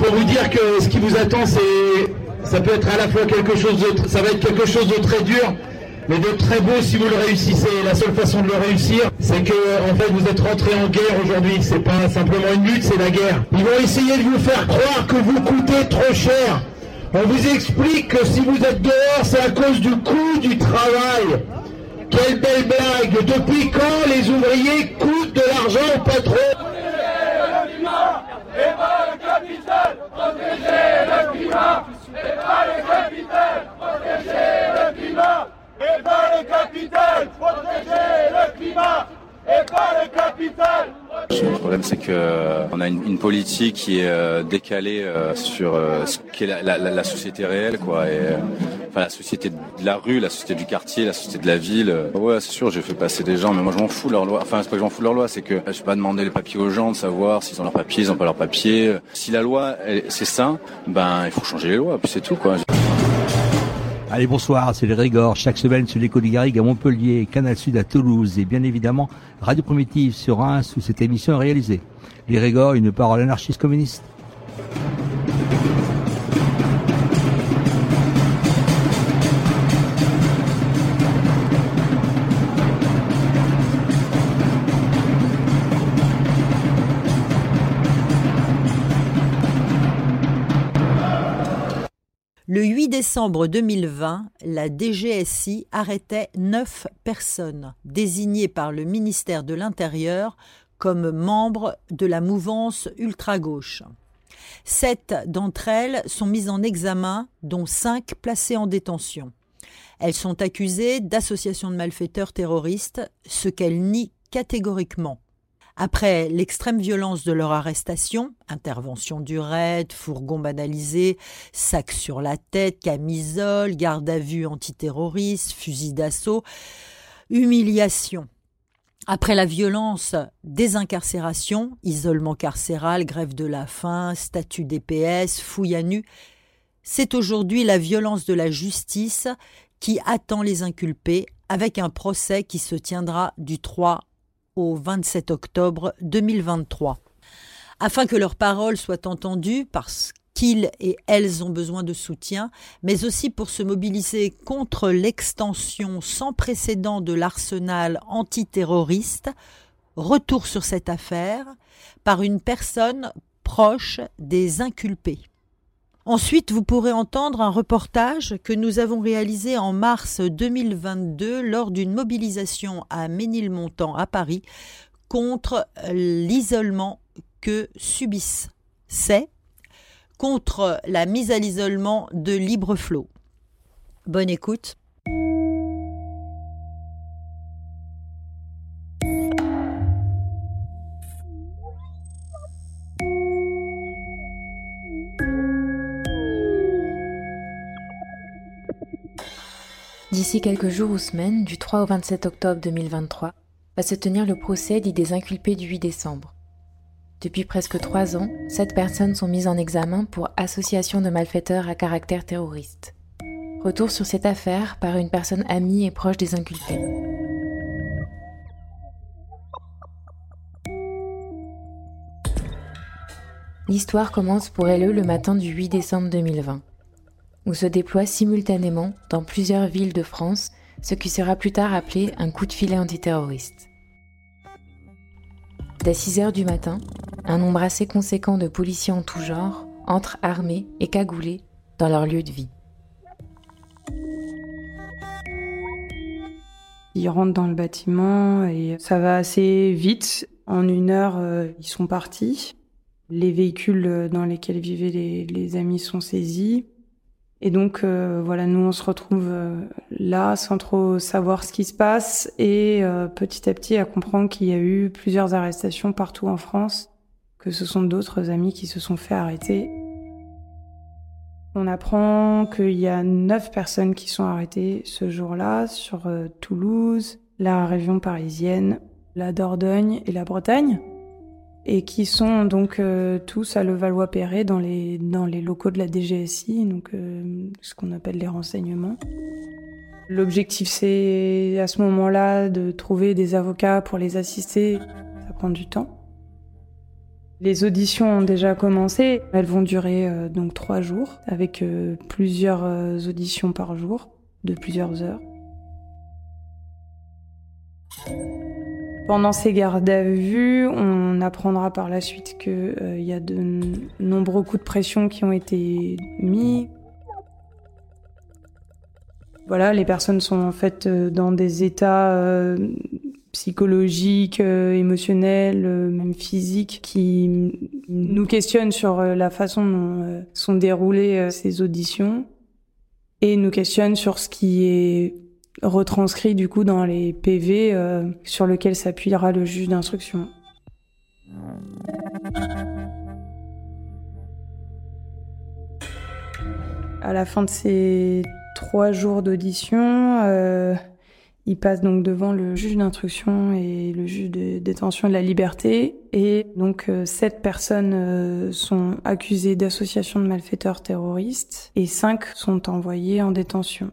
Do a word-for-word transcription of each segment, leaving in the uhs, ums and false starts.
pour vous dire que ce qui vous attend, c'est, ça peut être à la fois quelque chose de, ça va être quelque chose de très dur, mais de très beau si vous le réussissez. La seule façon de le réussir, c'est que, en fait, vous êtes rentré en guerre aujourd'hui. C'est pas simplement une lutte, c'est la guerre. Ils vont essayer de vous faire croire que vous coûtez trop cher. On vous explique que si vous êtes dehors, c'est à cause du coût du travail. Quelle belle blague! Depuis quand les ouvriers coûtent de l'argent au patron? Et pas le capital, protéger le climat. Et pas le capital, protéger le climat. Et pas le capital, protéger le climat. Et pas le capital. Le problème, c'est que euh, on a une, une politique qui est euh, décalée euh, sur euh, ce qu'est la, la, la société réelle, quoi. Et, euh, enfin, la société de la rue, la société du quartier, la société de la ville. Euh, ouais, c'est sûr, j'ai fait passer des gens, mais moi, je m'en fous de leur loi. Enfin, c'est pas que je m'en fous de leur loi, c'est que je vais pas demander les papiers aux gens de savoir s'ils ont leurs papiers, ils ont pas leurs papiers. Si la loi, elle, c'est ça, ben, il faut changer les lois, puis c'est tout, quoi. Allez, bonsoir, c'est les Régors, chaque semaine sur l'écho du Garrigue à Montpellier, Canal Sud à Toulouse et bien évidemment Radio Primitive sur Reims où cette émission est réalisée. Les Régors, une parole anarchiste communiste. Le huit décembre deux mille vingt, la D G S I arrêtait neuf personnes désignées par le ministère de l'Intérieur comme membres de la mouvance ultra-gauche. Sept d'entre elles sont mises en examen, dont cinq placées en détention. Elles sont accusées d'association de malfaiteurs terroristes, ce qu'elles nient catégoriquement. Après l'extrême violence de leur arrestation, intervention du raid, fourgon banalisé, sac sur la tête, camisole, garde à vue antiterroriste, fusil d'assaut, humiliation. Après la violence, désincarcération, isolement carcéral, grève de la faim, statut D P S, fouille à nu, c'est aujourd'hui la violence de la justice qui attend les inculpés avec un procès qui se tiendra du trois au vingt-sept octobre deux mille vingt-trois. Afin que leurs paroles soient entendues, parce qu'ils et elles ont besoin de soutien, mais aussi pour se mobiliser contre l'extension sans précédent de l'arsenal antiterroriste, retour sur cette affaire par une personne proche des inculpés. Ensuite, vous pourrez entendre un reportage que nous avons réalisé en mars deux mille vingt-deux lors d'une mobilisation à Ménilmontant à Paris contre l'isolement que subissent ces contre la mise à l'isolement de Libreflot. Bonne écoute. D'ici quelques jours ou semaines, du trois au vingt-sept octobre deux mille vingt-trois, va se tenir le procès dit des inculpés du huit décembre. Depuis presque trois ans, sept personnes sont mises en examen pour association de malfaiteurs à caractère terroriste. Retour sur cette affaire par une personne amie et proche des inculpés. L'histoire commence pour elle le matin du huit décembre deux mille vingt. Où se déploie simultanément dans plusieurs villes de France ce qui sera plus tard appelé un coup de filet antiterroriste. Dès six heures du matin, un nombre assez conséquent de policiers en tout genre entrent armés et cagoulés dans leur lieu de vie. Ils rentrent dans le bâtiment et ça va assez vite. En une heure, euh, ils sont partis. Les véhicules dans lesquels vivaient les, les amis sont saisis. Et donc, euh, voilà, nous, on se retrouve euh, là sans trop savoir ce qui se passe et euh, petit à petit à comprendre qu'il y a eu plusieurs arrestations partout en France, que ce sont d'autres amis qui se sont fait arrêter. On apprend qu'il y a neuf personnes qui sont arrêtées ce jour-là sur euh, Toulouse, la région parisienne, la Dordogne et la Bretagne, et qui sont donc euh, tous à Levallois-Perret dans les, dans les locaux de la D G S I, donc euh, ce qu'on appelle les renseignements. L'objectif, c'est à ce moment-là de trouver des avocats pour les assister. Ça prend du temps. Les auditions ont déjà commencé. Elles vont durer euh, donc trois jours, avec euh, plusieurs euh, auditions par jour, de plusieurs heures. Pendant ces gardes à vue, on apprendra par la suite qu'il euh, y a de n- nombreux coups de pression qui ont été mis. Voilà, les personnes sont en fait euh, dans des états euh, psychologiques, euh, émotionnels, euh, même physiques, qui nous questionnent sur euh, la façon dont euh, sont déroulées euh, ces auditions et nous questionnent sur ce qui est retranscrit du coup dans les P V euh, sur lequel s'appuiera le juge d'instruction. À la fin de ces trois jours d'audition, euh, il passe donc devant le juge d'instruction et le juge de détention de la liberté. Et donc euh, sept personnes euh, sont accusées d'association de malfaiteurs terroristes et cinq sont envoyées en détention.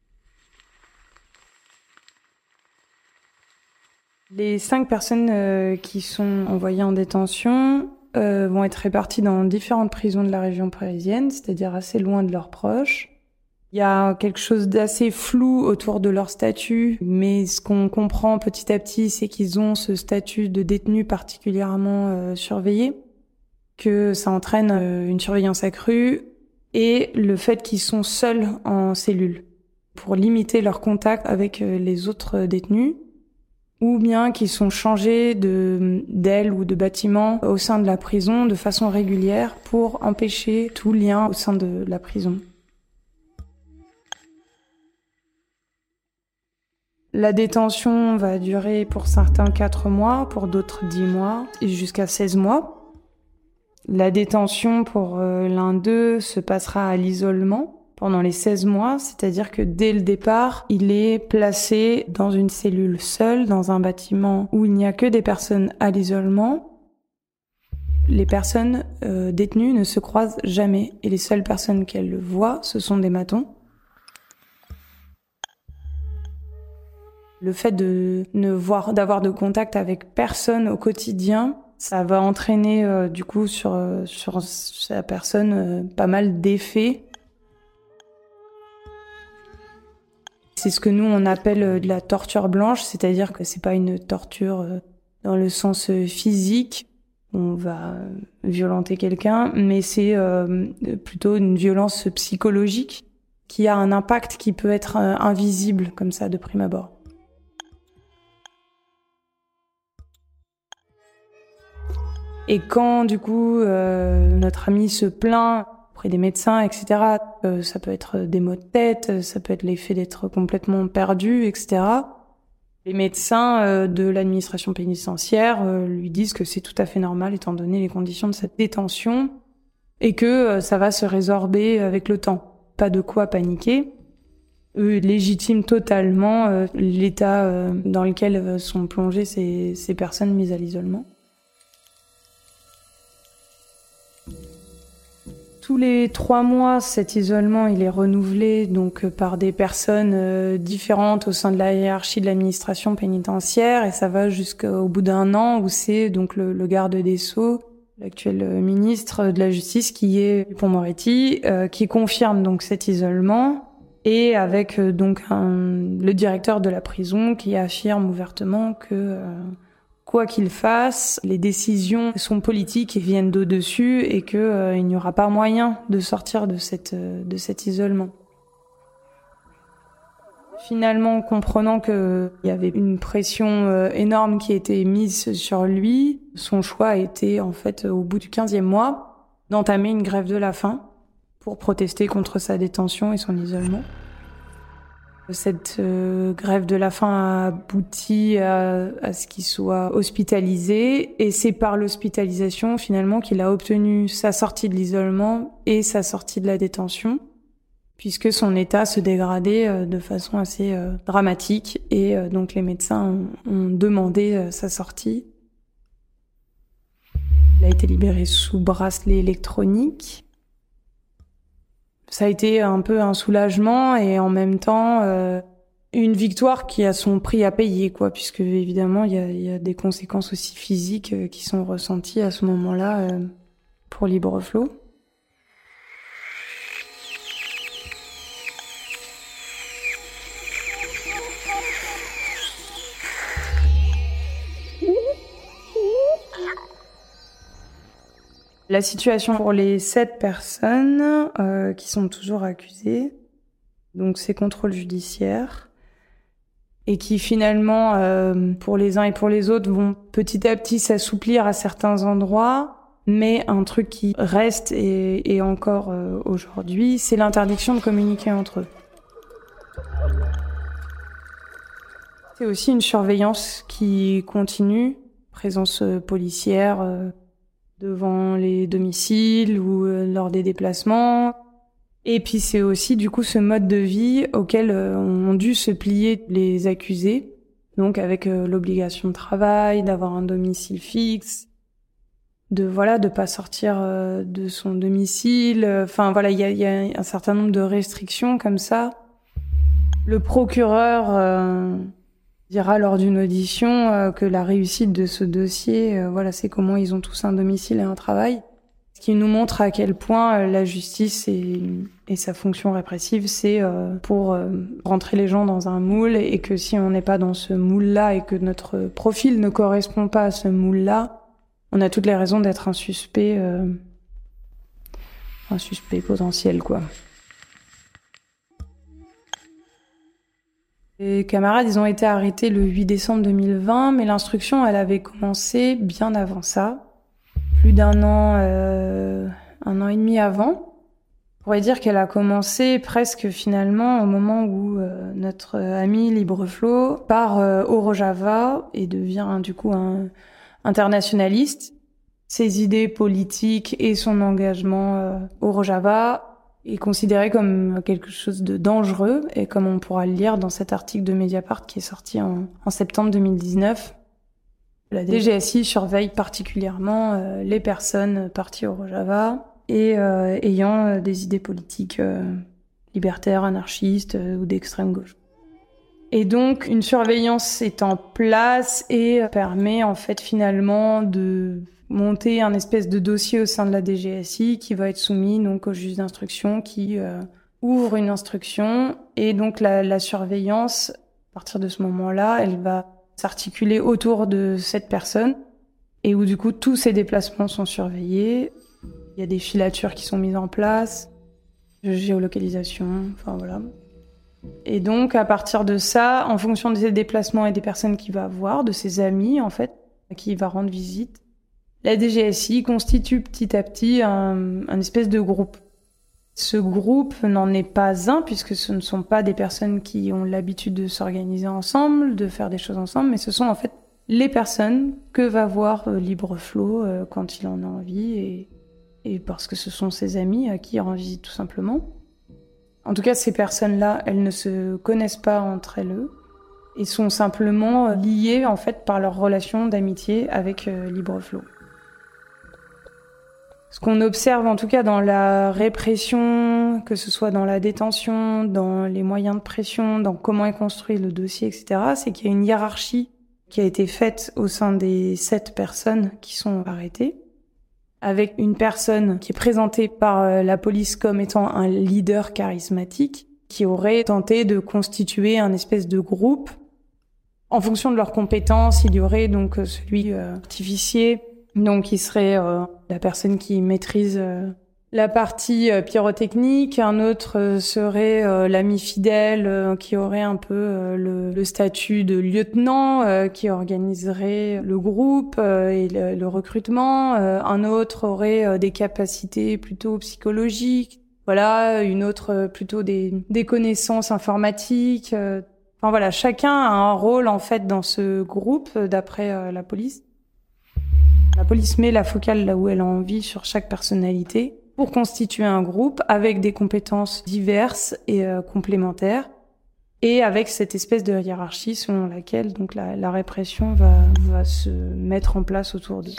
Les cinq personnes euh, qui sont envoyées en détention euh, vont être réparties dans différentes prisons de la région parisienne, c'est-à-dire assez loin de leurs proches. Il y a quelque chose d'assez flou autour de leur statut, mais ce qu'on comprend petit à petit, c'est qu'ils ont ce statut de détenu particulièrement euh, surveillé, que ça entraîne euh, une surveillance accrue, et le fait qu'ils sont seuls en cellule pour limiter leur contact avec euh, les autres détenus, ou bien qu'ils sont changés de d'aile ou de bâtiment au sein de la prison de façon régulière pour empêcher tout lien au sein de la prison. La détention va durer pour certains quatre mois, pour d'autres dix mois, et jusqu'à seize mois. La détention pour euh, l'un d'eux se passera à l'isolement pendant les seize mois, c'est-à-dire que dès le départ, il est placé dans une cellule seule, dans un bâtiment où il n'y a que des personnes à l'isolement. Les personnes euh, détenues ne se croisent jamais, et les seules personnes qu'elles voient, ce sont des matons. Le fait de ne voir, d'avoir de contact avec personne au quotidien, ça va entraîner euh, du coup sur, euh, sur sa personne euh, pas mal d'effets. C'est ce que nous on appelle de la torture blanche, c'est-à-dire que c'est pas une torture dans le sens physique, on va violenter quelqu'un, mais c'est euh, plutôt une violence psychologique qui a un impact qui peut être invisible comme ça de prime abord. Et quand du coup euh, notre ami se plaint auprès des médecins, et cetera. Euh, ça peut être des maux de tête, ça peut être l'effet d'être complètement perdu, et cetera. Les médecins euh, de l'administration pénitentiaire euh, lui disent que c'est tout à fait normal étant donné les conditions de cette détention et que euh, ça va se résorber avec le temps. Pas de quoi paniquer. Eux légitiment totalement euh, l'état euh, dans lequel euh, sont plongées ces, ces personnes mises à l'isolement. Tous les trois mois, cet isolement, il est renouvelé donc par des personnes euh, différentes au sein de la hiérarchie de l'administration pénitentiaire, et ça va jusqu'au bout d'un an où c'est donc le, le garde des Sceaux, l'actuel ministre de la Justice, qui est Dupond-Moretti, euh, qui confirme donc cet isolement, et avec euh, donc un, le directeur de la prison qui affirme ouvertement que euh, quoi qu'il fasse, les décisions sont politiques et viennent d'au-dessus et qu'il euh, n'y aura pas moyen de sortir de, cette, euh, de cet isolement. Finalement, comprenant qu'il y avait une pression euh, énorme qui était mise sur lui, son choix a été, en fait, au bout du quinzième mois, d'entamer une grève de la faim pour protester contre sa détention et son isolement. Cette euh, grève de la faim a abouti à, à ce qu'il soit hospitalisé, et c'est par l'hospitalisation finalement qu'il a obtenu sa sortie de l'isolement et sa sortie de la détention, puisque son état se dégradait euh, de façon assez euh, dramatique, et euh, donc les médecins ont, ont demandé euh, sa sortie. Il a été libéré sous bracelet électronique. Ça a été un peu un soulagement, et en même temps, euh, une victoire qui a son prix à payer, quoi, puisque évidemment il y a, y a des conséquences aussi physiques euh, qui sont ressenties à ce moment-là euh, pour Libreflot. La situation pour les sept personnes euh, qui sont toujours accusées, donc c'est contrôle judiciaire, et qui finalement, euh, pour les uns et pour les autres, vont petit à petit s'assouplir à certains endroits, mais un truc qui reste et, et encore euh, aujourd'hui, c'est l'interdiction de communiquer entre eux. C'est aussi une surveillance qui continue, présence euh, policière, euh, devant les domiciles ou euh, lors des déplacements. Et puis c'est aussi du coup ce mode de vie auquel euh, ont dû se plier les accusés, donc avec euh, l'obligation de travail, d'avoir un domicile fixe, de voilà de pas sortir euh, de son domicile. Enfin voilà, il y a, y a un certain nombre de restrictions comme ça. Le procureur euh, dira lors d'une audition euh, que la réussite de ce dossier, euh, voilà, c'est comment ils ont tous un domicile et un travail. Ce qui nous montre à quel point euh, la justice et, et sa fonction répressive, c'est euh, pour euh, rentrer les gens dans un moule, et que si on n'est pas dans ce moule-là et que notre profil ne correspond pas à ce moule-là, on a toutes les raisons d'être un suspect, euh, un suspect potentiel, quoi. Les camarades, ils ont été arrêtés le huit décembre deux mille vingt, mais l'instruction, elle avait commencé bien avant ça. Plus d'un an, euh, un an et demi avant. On pourrait dire qu'elle a commencé presque finalement au moment où euh, notre ami Libreflot part euh, au Rojava et devient du coup un internationaliste. Ses idées politiques et son engagement euh, au Rojava est considéré comme quelque chose de dangereux, et comme on pourra le lire dans cet article de Mediapart qui est sorti en, en septembre deux mille dix-neuf. La D G S I surveille particulièrement euh, les personnes parties au Rojava et euh, ayant euh, des idées politiques euh, libertaires, anarchistes euh, ou d'extrême gauche. Et donc une surveillance est en place et permet en fait finalement de monter un espèce de dossier au sein de la D G S I qui va être soumis donc au juge d'instruction qui euh, ouvre une instruction, et donc la, la surveillance, à partir de ce moment-là, elle va s'articuler autour de cette personne, et où du coup tous ces déplacements sont surveillés. Il y a des filatures qui sont mises en place, géolocalisation, enfin voilà. Et donc à partir de ça, en fonction de ses déplacements et des personnes qu'il va avoir, de ses amis en fait, à qui il va rendre visite, la D G S I constitue petit à petit un, un espèce de groupe. Ce groupe n'en est pas un, puisque ce ne sont pas des personnes qui ont l'habitude de s'organiser ensemble, de faire des choses ensemble, mais ce sont en fait les personnes que va voir euh, Libreflot euh, quand il en a envie, et, et parce que ce sont ses amis à qui il rend visite tout simplement. En tout cas, ces personnes-là, elles ne se connaissent pas entre elles et sont simplement liées en fait par leur relation d'amitié avec euh, Libreflot. Ce qu'on observe en tout cas dans la répression, que ce soit dans la détention, dans les moyens de pression, dans comment est construit le dossier, et cetera, c'est qu'il y a une hiérarchie qui a été faite au sein des sept personnes qui sont arrêtées, avec une personne qui est présentée par la police comme étant un leader charismatique, qui aurait tenté de constituer un espèce de groupe. En fonction de leurs compétences, il y aurait donc celui euh, artificier, donc qui serait euh, la personne qui maîtrise euh, la partie euh, pyrotechnique. Un autre euh, serait euh, l'ami fidèle euh, qui aurait un peu euh, le, le statut de lieutenant, euh, qui organiserait le groupe euh, et le, le recrutement. Euh, un autre aurait euh, des capacités plutôt psychologiques. Voilà, une autre euh, plutôt des, des connaissances informatiques. Euh, enfin voilà, chacun a un rôle en fait dans ce groupe euh, d'après euh, la police. La police met la focale là où elle a envie sur chaque personnalité pour constituer un groupe avec des compétences diverses et euh, complémentaires, et avec cette espèce de hiérarchie selon laquelle donc la, la répression va, va se mettre en place autour d'eux.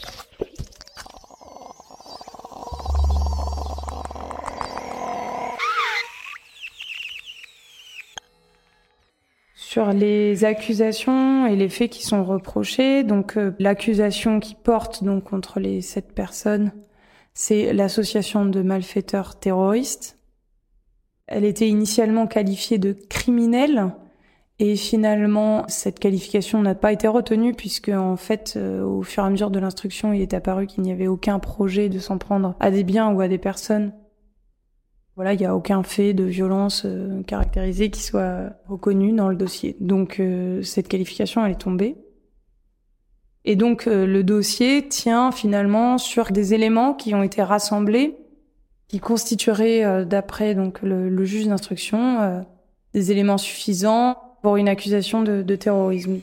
Sur les accusations et les faits qui sont reprochés, donc euh, l'accusation qui porte donc contre les sept personnes, c'est l'association de malfaiteurs terroristes. Elle était initialement qualifiée de criminelle et finalement cette qualification n'a pas été retenue puisque en fait euh, au fur et à mesure de l'instruction, il est apparu qu'il n'y avait aucun projet de s'en prendre à des biens ou à des personnes. Voilà, il n'y a aucun fait de violence euh, caractérisé qui soit reconnu dans le dossier. Donc euh, cette qualification, elle est tombée. Et donc euh, le dossier tient finalement sur des éléments qui ont été rassemblés, qui constitueraient, euh, d'après donc le, le juge d'instruction, euh, des éléments suffisants pour une accusation de, de terrorisme.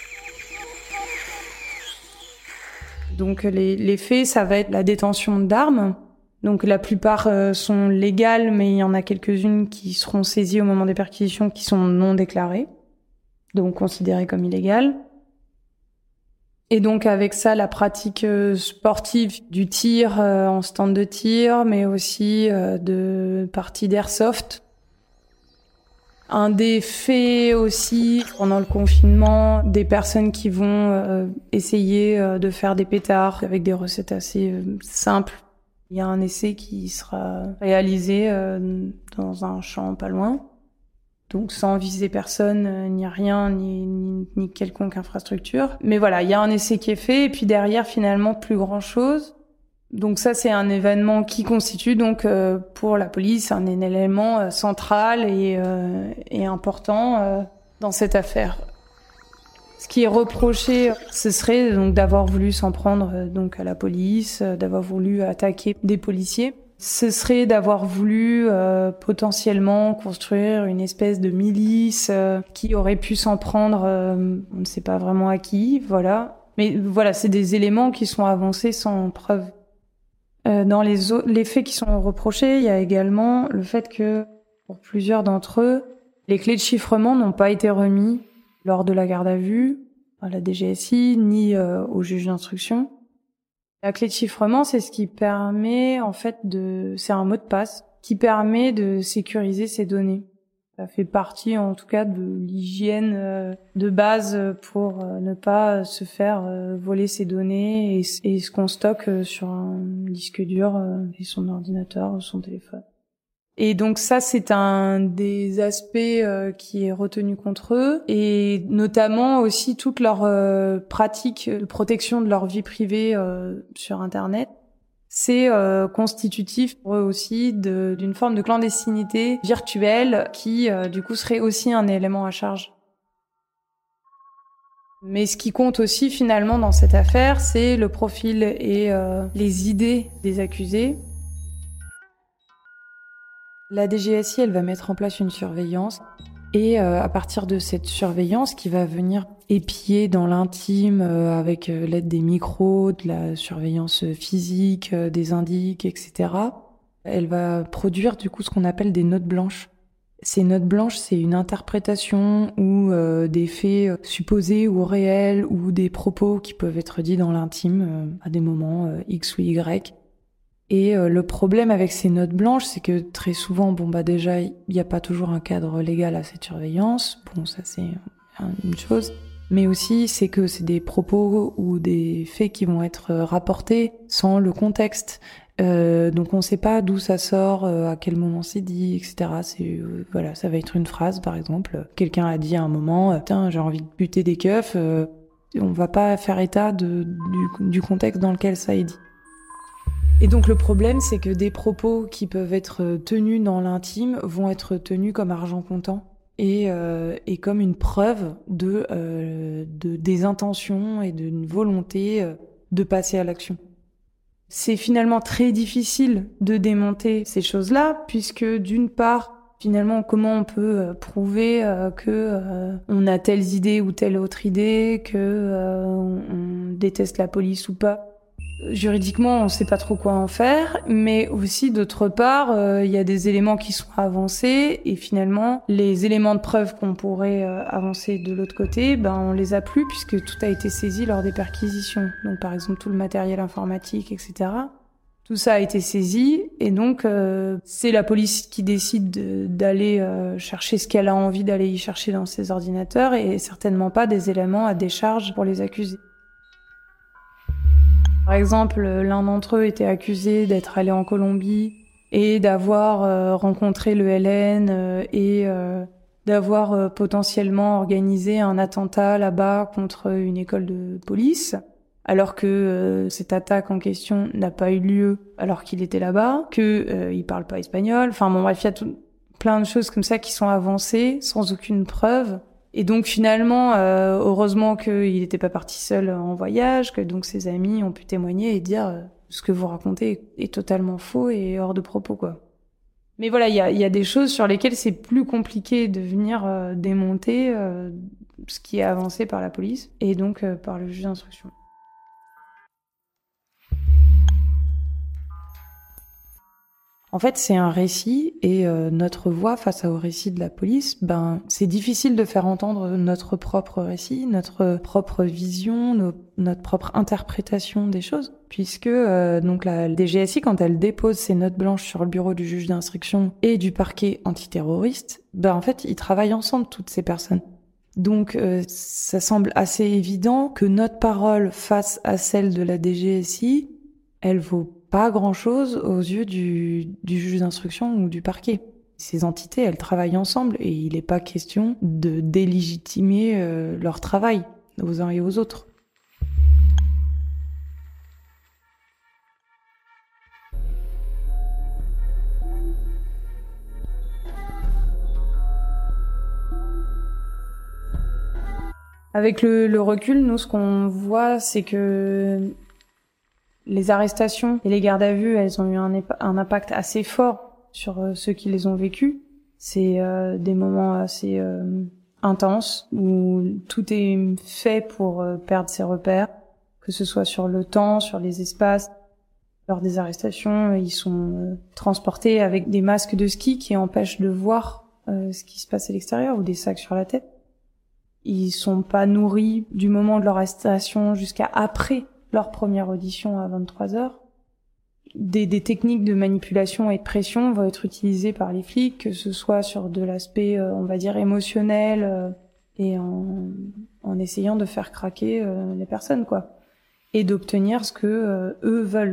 Donc les, les faits, ça va être la détention d'armes. Donc la plupart euh, sont légales, mais il y en a quelques-unes qui seront saisies au moment des perquisitions qui sont non déclarées, donc considérées comme illégales. Et donc avec ça, la pratique euh, sportive du tir euh, en stand de tir, mais aussi euh, de parties d'airsoft. Un des faits aussi, pendant le confinement, des personnes qui vont euh, essayer euh, de faire des pétards avec des recettes assez euh, simples. Il y a un essai qui sera réalisé euh, dans un champ pas loin, donc sans viser personne, euh, ni rien, ni, ni, ni quelconque infrastructure. Mais voilà, il y a un essai qui est fait, et puis derrière, finalement, plus grand-chose. Donc ça, c'est un événement qui constitue donc euh, pour la police un élément euh, central et, euh, et important euh, dans cette affaire. Ce qui est reproché, ce serait donc d'avoir voulu s'en prendre donc à la police, d'avoir voulu attaquer des policiers. Ce serait d'avoir voulu euh, potentiellement construire une espèce de milice euh, qui aurait pu s'en prendre, euh, on ne sait pas vraiment à qui, voilà. Mais voilà, c'est des éléments qui sont avancés sans preuve. Euh, dans les, o- les faits qui sont reprochés, il y a également le fait que, pour plusieurs d'entre eux, les clés de chiffrement n'ont pas été remis lors de la garde à vue, à la D G S I, ni euh, au juge d'instruction. La clé de chiffrement, c'est ce qui permet, en fait, de, c'est un mot de passe qui permet de sécuriser ces données. Ça fait partie, en tout cas, de l'hygiène euh, de base pour euh, ne pas se faire euh, voler ces données et, et ce qu'on stocke euh, sur un disque dur euh, et son ordinateur ou son téléphone. Et donc ça, c'est un des aspects euh, qui est retenu contre eux, et notamment aussi toute leur euh, pratique de protection de leur vie privée euh, sur Internet. C'est euh, constitutif pour eux aussi de, d'une forme de clandestinité virtuelle qui, euh, du coup, serait aussi un élément à charge. Mais ce qui compte aussi, finalement, dans cette affaire, c'est le profil et euh, les idées des accusés. La D G S I, elle va mettre en place une surveillance et euh, à partir de cette surveillance qui va venir épier dans l'intime euh, avec euh, l'aide des micros, de la surveillance physique, euh, des indices, et cetera. Elle va produire du coup ce qu'on appelle des notes blanches. Ces notes blanches, c'est une interprétation ou euh, des faits supposés ou réels ou des propos qui peuvent être dits dans l'intime euh, à des moments euh, X ou Y. Et euh, le problème avec ces notes blanches, c'est que très souvent, bon bah déjà, il n'y a pas toujours un cadre légal à cette surveillance. Bon, ça c'est une chose. Mais aussi, c'est que c'est des propos ou des faits qui vont être rapportés sans le contexte. Euh, donc on ne sait pas d'où ça sort, euh, à quel moment c'est dit, et cetera. C'est euh, voilà, ça va être une phrase, par exemple. Quelqu'un a dit à un moment, euh, putain, j'ai envie de buter des keufs. Euh, on va pas faire état de, du, du contexte dans lequel ça est dit. Et donc le problème, c'est que des propos qui peuvent être tenus dans l'intime vont être tenus comme argent comptant et, euh, et comme une preuve de, euh, de des intentions et d'une volonté de passer à l'action. C'est finalement très difficile de démonter ces choses-là, puisque d'une part, finalement, comment on peut prouver euh, que euh, on a telles idées ou telle autre idée, que euh, on déteste la police ou pas. Juridiquement, on ne sait pas trop quoi en faire, mais aussi, d'autre part, euh, il y a des éléments qui sont avancés, et finalement, les éléments de preuve qu'on pourrait euh, avancer de l'autre côté, ben, on les a plus, puisque tout a été saisi lors des perquisitions. Donc, par exemple, tout le matériel informatique, et cetera. Tout ça a été saisi et donc euh, c'est la police qui décide de, d'aller euh, chercher ce qu'elle a envie d'aller y chercher dans ses ordinateurs et certainement pas des éléments à décharge pour les accusés. Par exemple, l'un d'entre eux était accusé d'être allé en Colombie et d'avoir euh, rencontré le L N euh, et euh, d'avoir euh, potentiellement organisé un attentat là-bas contre une école de police. Alors que euh, cette attaque en question n'a pas eu lieu alors qu'il était là-bas, que euh, il parle pas espagnol. Enfin bon bref, il y a tout, plein de choses comme ça qui sont avancées sans aucune preuve. Et donc finalement, euh, heureusement qu'il n'était pas parti seul en voyage, que donc ses amis ont pu témoigner et dire euh, ce que vous racontez est totalement faux et hors de propos quoi. Mais voilà, il y a, y a des choses sur lesquelles c'est plus compliqué de venir euh, démonter euh, ce qui est avancé par la police et donc euh, par le juge d'instruction. En fait, c'est un récit et euh, notre voix face au récit de la police, ben c'est difficile de faire entendre notre propre récit, notre propre vision, nos, notre propre interprétation des choses, puisque euh, donc la D G S I, quand elle dépose ses notes blanches sur le bureau du juge d'instruction et du parquet antiterroriste, ben en fait ils travaillent ensemble toutes ces personnes. Donc euh, ça semble assez évident que notre parole face à celle de la D G S I, elle vaut pas grand-chose aux yeux du, du juge d'instruction ou du parquet. Ces entités, elles travaillent ensemble et il n'est pas question de délégitimer euh, leur travail aux uns et aux autres. Avec le, le recul, nous, ce qu'on voit, c'est que les arrestations et les gardes à vue, elles ont eu un, épa- un impact assez fort sur euh, ceux qui les ont vécus. C'est euh, des moments assez euh, intenses où tout est fait pour euh, perdre ses repères, que ce soit sur le temps, sur les espaces. Lors des arrestations, ils sont euh, transportés avec des masques de ski qui empêchent de voir euh, ce qui se passe à l'extérieur ou des sacs sur la tête. Ils sont pas nourris du moment de leur arrestation jusqu'à après leur première audition à vingt-trois heures. Des, des techniques de manipulation et de pression vont être utilisées par les flics, que ce soit sur de l'aspect, euh, on va dire, émotionnel euh, et en, en essayant de faire craquer euh, les personnes, quoi. Et d'obtenir ce que euh, eux veulent.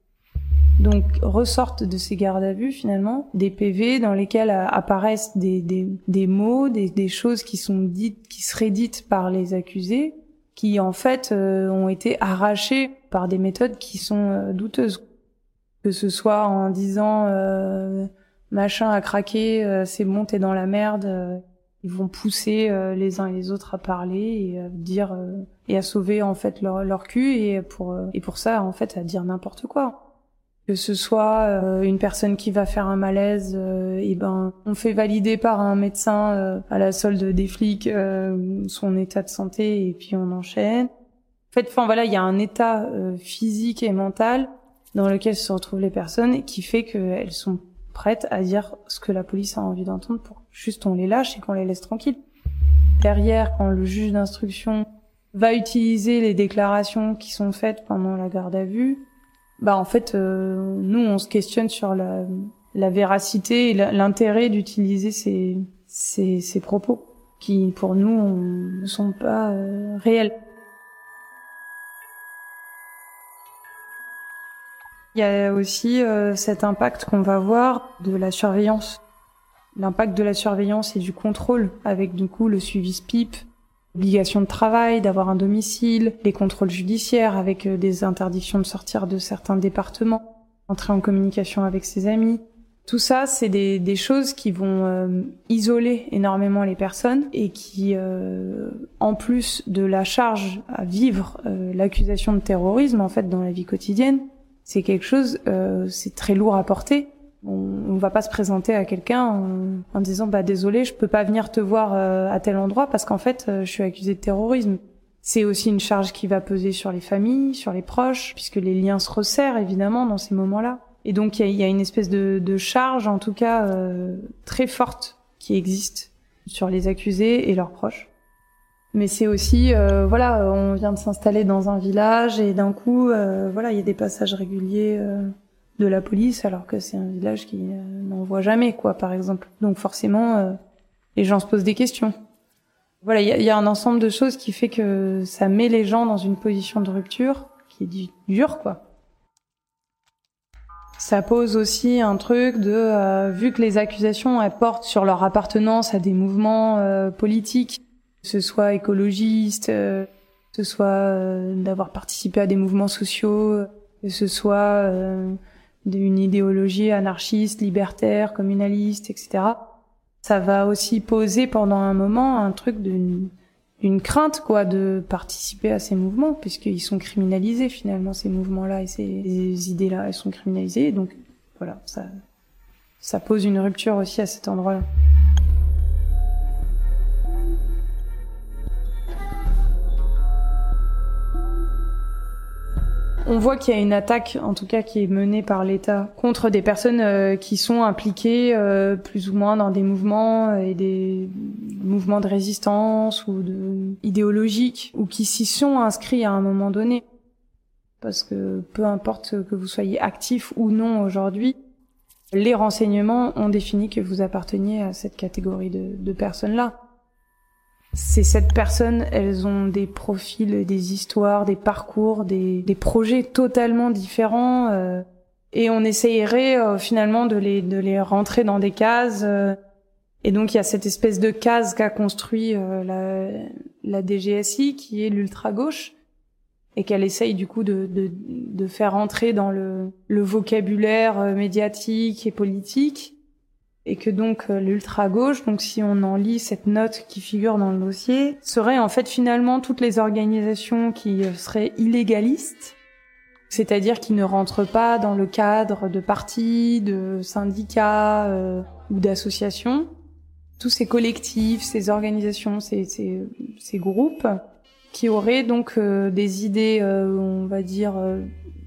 Donc ressortent de ces gardes à vue, finalement, des P V dans lesquels euh, apparaissent des, des, des mots, des, des choses qui sont dites, qui seraient dites par les accusés, qui en fait euh, ont été arrachés par des méthodes qui sont euh, douteuses. Que ce soit en disant euh, machin a craqué, euh, c'est bon, t'es dans la merde, euh, ils vont pousser euh, les uns et les autres à parler et à dire euh, et à sauver en fait leur, leur cul et pour euh, et pour ça en fait à dire n'importe quoi. Que ce soit euh, une personne qui va faire un malaise, euh, et ben on fait valider par un médecin euh, à la solde des flics euh, son état de santé et puis on enchaîne. En fait, enfin voilà, il y a un état euh, physique et mental dans lequel se retrouvent les personnes et qui fait qu'elles sont prêtes à dire ce que la police a envie d'entendre pour juste on les lâche et qu'on les laisse tranquilles. Derrière, quand le juge d'instruction va utiliser les déclarations qui sont faites pendant la garde à vue, bah en fait, euh, nous on se questionne sur la, la véracité et l'intérêt d'utiliser ces, ces, ces propos qui, pour nous, on, ne sont pas euh, réels. Il y a aussi euh, cet impact qu'on va voir de la surveillance. L'impact de la surveillance et du contrôle avec du coup le suivi S P I P, l'obligation de travail, d'avoir un domicile, les contrôles judiciaires avec euh, des interdictions de sortir de certains départements, entrer en communication avec ses amis. Tout ça, c'est des, des choses qui vont euh, isoler énormément les personnes et qui, euh, en plus de la charge à vivre euh, l'accusation de terrorisme en fait dans la vie quotidienne, c'est quelque chose, euh, c'est très lourd à porter. On, on va pas se présenter à quelqu'un en, en disant bah désolé, je peux pas venir te voir euh, à tel endroit parce qu'en fait euh, je suis accusé de terrorisme. C'est aussi une charge qui va peser sur les familles, sur les proches, puisque les liens se resserrent évidemment dans ces moments-là. Et donc il y a, y a une espèce de, de charge, en tout cas euh, très forte, qui existe sur les accusés et leurs proches. Mais c'est aussi, euh, voilà, on vient de s'installer dans un village et d'un coup, euh, voilà, il y a des passages réguliers euh, de la police, alors que c'est un village qui euh, n'en voit jamais, quoi, par exemple. Donc forcément, euh, les gens se posent des questions. Voilà, il y a, y a un ensemble de choses qui fait que ça met les gens dans une position de rupture qui est dure, quoi. Ça pose aussi un truc de, euh, vu que les accusations elles portent sur leur appartenance à des mouvements euh, politiques, que ce soit écologistes, euh, que ce soit euh, d'avoir participé à des mouvements sociaux, que ce soit euh, d'une idéologie anarchiste, libertaire, communaliste, et cetera. Ça va aussi poser pendant un moment un truc d'une une crainte, quoi, de participer à ces mouvements, puisqu'ils sont criminalisés, finalement, ces mouvements-là et ces, ces idées-là, elles sont criminalisées. Donc, voilà, ça, ça pose une rupture aussi à cet endroit-là. On voit qu'il y a une attaque, en tout cas, qui est menée par l'État contre des personnes euh, qui sont impliquées euh, plus ou moins dans des mouvements et des mouvements de résistance ou de idéologiques, ou qui s'y sont inscrits à un moment donné. Parce que peu importe que vous soyez actif ou non aujourd'hui, les renseignements ont défini que vous apparteniez à cette catégorie de, de personnes-là. Ces sept personnes, elles ont des profils, des histoires, des parcours, des, des projets totalement différents, euh, et on essayerait euh, finalement de les, de les rentrer dans des cases. Euh, et donc il y a cette espèce de case qu'a construit euh, la, la D G S I, qui est l'ultra-gauche, et qu'elle essaye du coup de, de, de faire entrer dans le, le vocabulaire médiatique et politique. Et que donc euh, l'ultra-gauche, donc si on en lit cette note qui figure dans le dossier, serait en fait finalement toutes les organisations qui euh, seraient illégalistes, c'est-à-dire qui ne rentrent pas dans le cadre de partis, de syndicats euh, ou d'associations. Tous ces collectifs, ces organisations, ces, ces, ces groupes qui auraient donc euh, des idées, euh, on va dire, euh,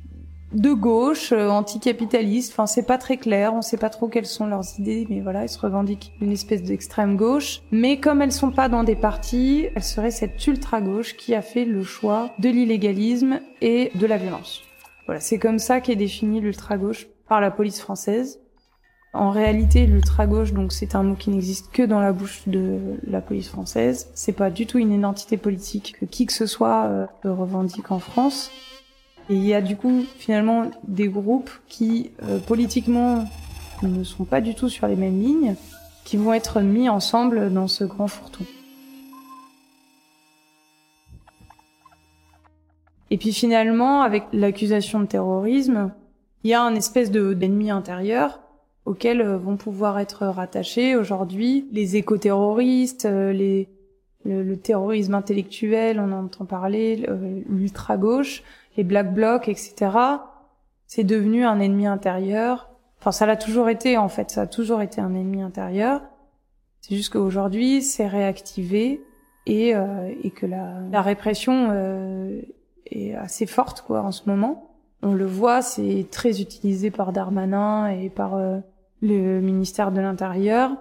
de gauche, euh, anticapitaliste, enfin c'est pas très clair, on sait pas trop quelles sont leurs idées, mais voilà, ils se revendiquent une espèce d'extrême gauche. Mais comme elles sont pas dans des partis, elles seraient cette ultra-gauche qui a fait le choix de l'illégalisme et de la violence. Voilà, c'est comme ça qu'est définie l'ultra-gauche par la police française. En réalité, l'ultra-gauche, donc c'est un mot qui n'existe que dans la bouche de la police française. C'est pas du tout une identité politique que qui que ce soit euh, revendique en France. Et il y a du coup finalement des groupes qui euh, politiquement ne sont pas du tout sur les mêmes lignes, qui vont être mis ensemble dans ce grand fourre-tout. Et puis finalement, avec l'accusation de terrorisme, il y a un espèce de d'ennemi intérieur auquel vont pouvoir être rattachés aujourd'hui les éco-terroristes, les, le, le terrorisme intellectuel, on en entend parler, l'ultra-gauche, les Black Blocs, et cetera. C'est devenu un ennemi intérieur. Enfin, ça l'a toujours été, en fait. Ça a toujours été un ennemi intérieur. C'est juste qu'aujourd'hui, c'est réactivé et, euh, et que la, la répression euh, est assez forte, quoi, en ce moment. On le voit, c'est très utilisé par Darmanin et par euh, le ministère de l'Intérieur.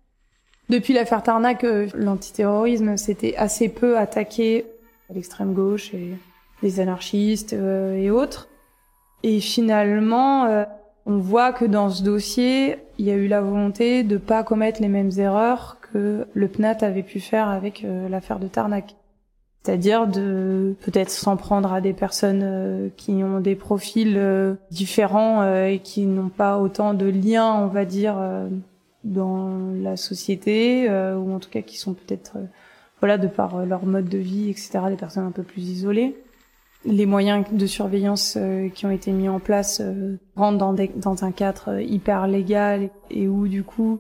Depuis l'affaire Tarnac, euh, l'antiterrorisme s'était assez peu attaqué à l'extrême gauche et les anarchistes euh, et autres. Et finalement, euh, on voit que dans ce dossier, il y a eu la volonté de pas commettre les mêmes erreurs que le P N A T avait pu faire avec euh, l'affaire de Tarnac. C'est-à-dire de peut-être s'en prendre à des personnes euh, qui ont des profils euh, différents euh, et qui n'ont pas autant de liens, on va dire, euh, dans la société, euh, ou en tout cas qui sont peut-être, euh, voilà, de par euh, leur mode de vie, et cetera, des personnes un peu plus isolées. Les moyens de surveillance euh, qui ont été mis en place euh, rentrent dans, des, dans un cadre hyper légal et où du coup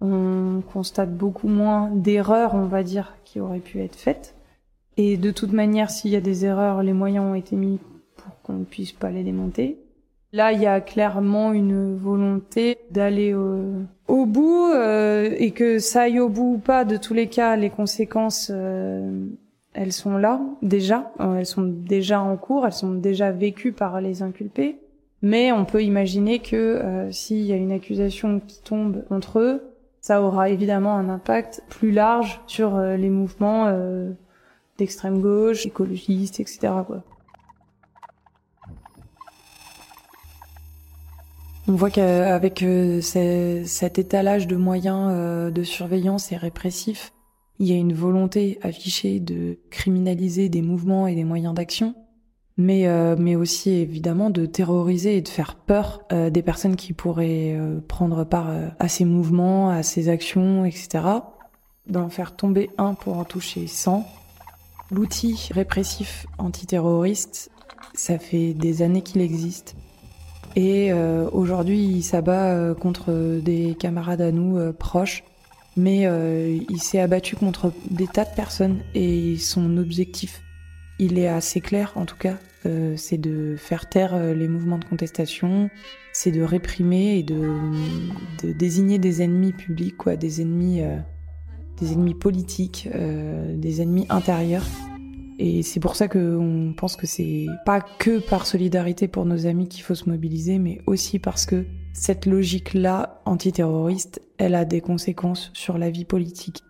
on constate beaucoup moins d'erreurs, on va dire, qui auraient pu être faites. Et de toute manière, s'il y a des erreurs, les moyens ont été mis pour qu'on ne puisse pas les démonter. Là, il y a clairement une volonté d'aller au, au bout euh, et que ça aille au bout ou pas, de tous les cas, les conséquences... Euh, elles sont là, déjà. Elles sont déjà en cours, elles sont déjà vécues par les inculpés. Mais on peut imaginer que euh, s'il y a une accusation qui tombe contre eux, ça aura évidemment un impact plus large sur euh, les mouvements euh, d'extrême gauche, écologistes, et cetera, quoi. On voit qu'avec euh, ces, cet étalage de moyens euh, de surveillance et répressifs, il y a une volonté affichée de criminaliser des mouvements et des moyens d'action, mais, euh, mais aussi évidemment de terroriser et de faire peur euh, des personnes qui pourraient euh, prendre part euh, à ces mouvements, à ces actions, et cetera. D'en faire tomber un pour en toucher cent. L'outil répressif antiterroriste, ça fait des années qu'il existe. Et euh, aujourd'hui, il s'abat euh, contre des camarades à nous euh, proches, mais euh, il s'est abattu contre des tas de personnes et son objectif, il est assez clair en tout cas, euh, c'est de faire taire euh, les mouvements de contestation, c'est de réprimer et de, de désigner des ennemis publics, quoi, des ennemis, euh, des ennemis politiques, euh, des ennemis intérieurs. Et c'est pour ça qu'on pense que c'est pas que par solidarité pour nos amis qu'il faut se mobiliser, mais aussi parce que cette logique-là, antiterroriste, elle a des conséquences sur la vie politique.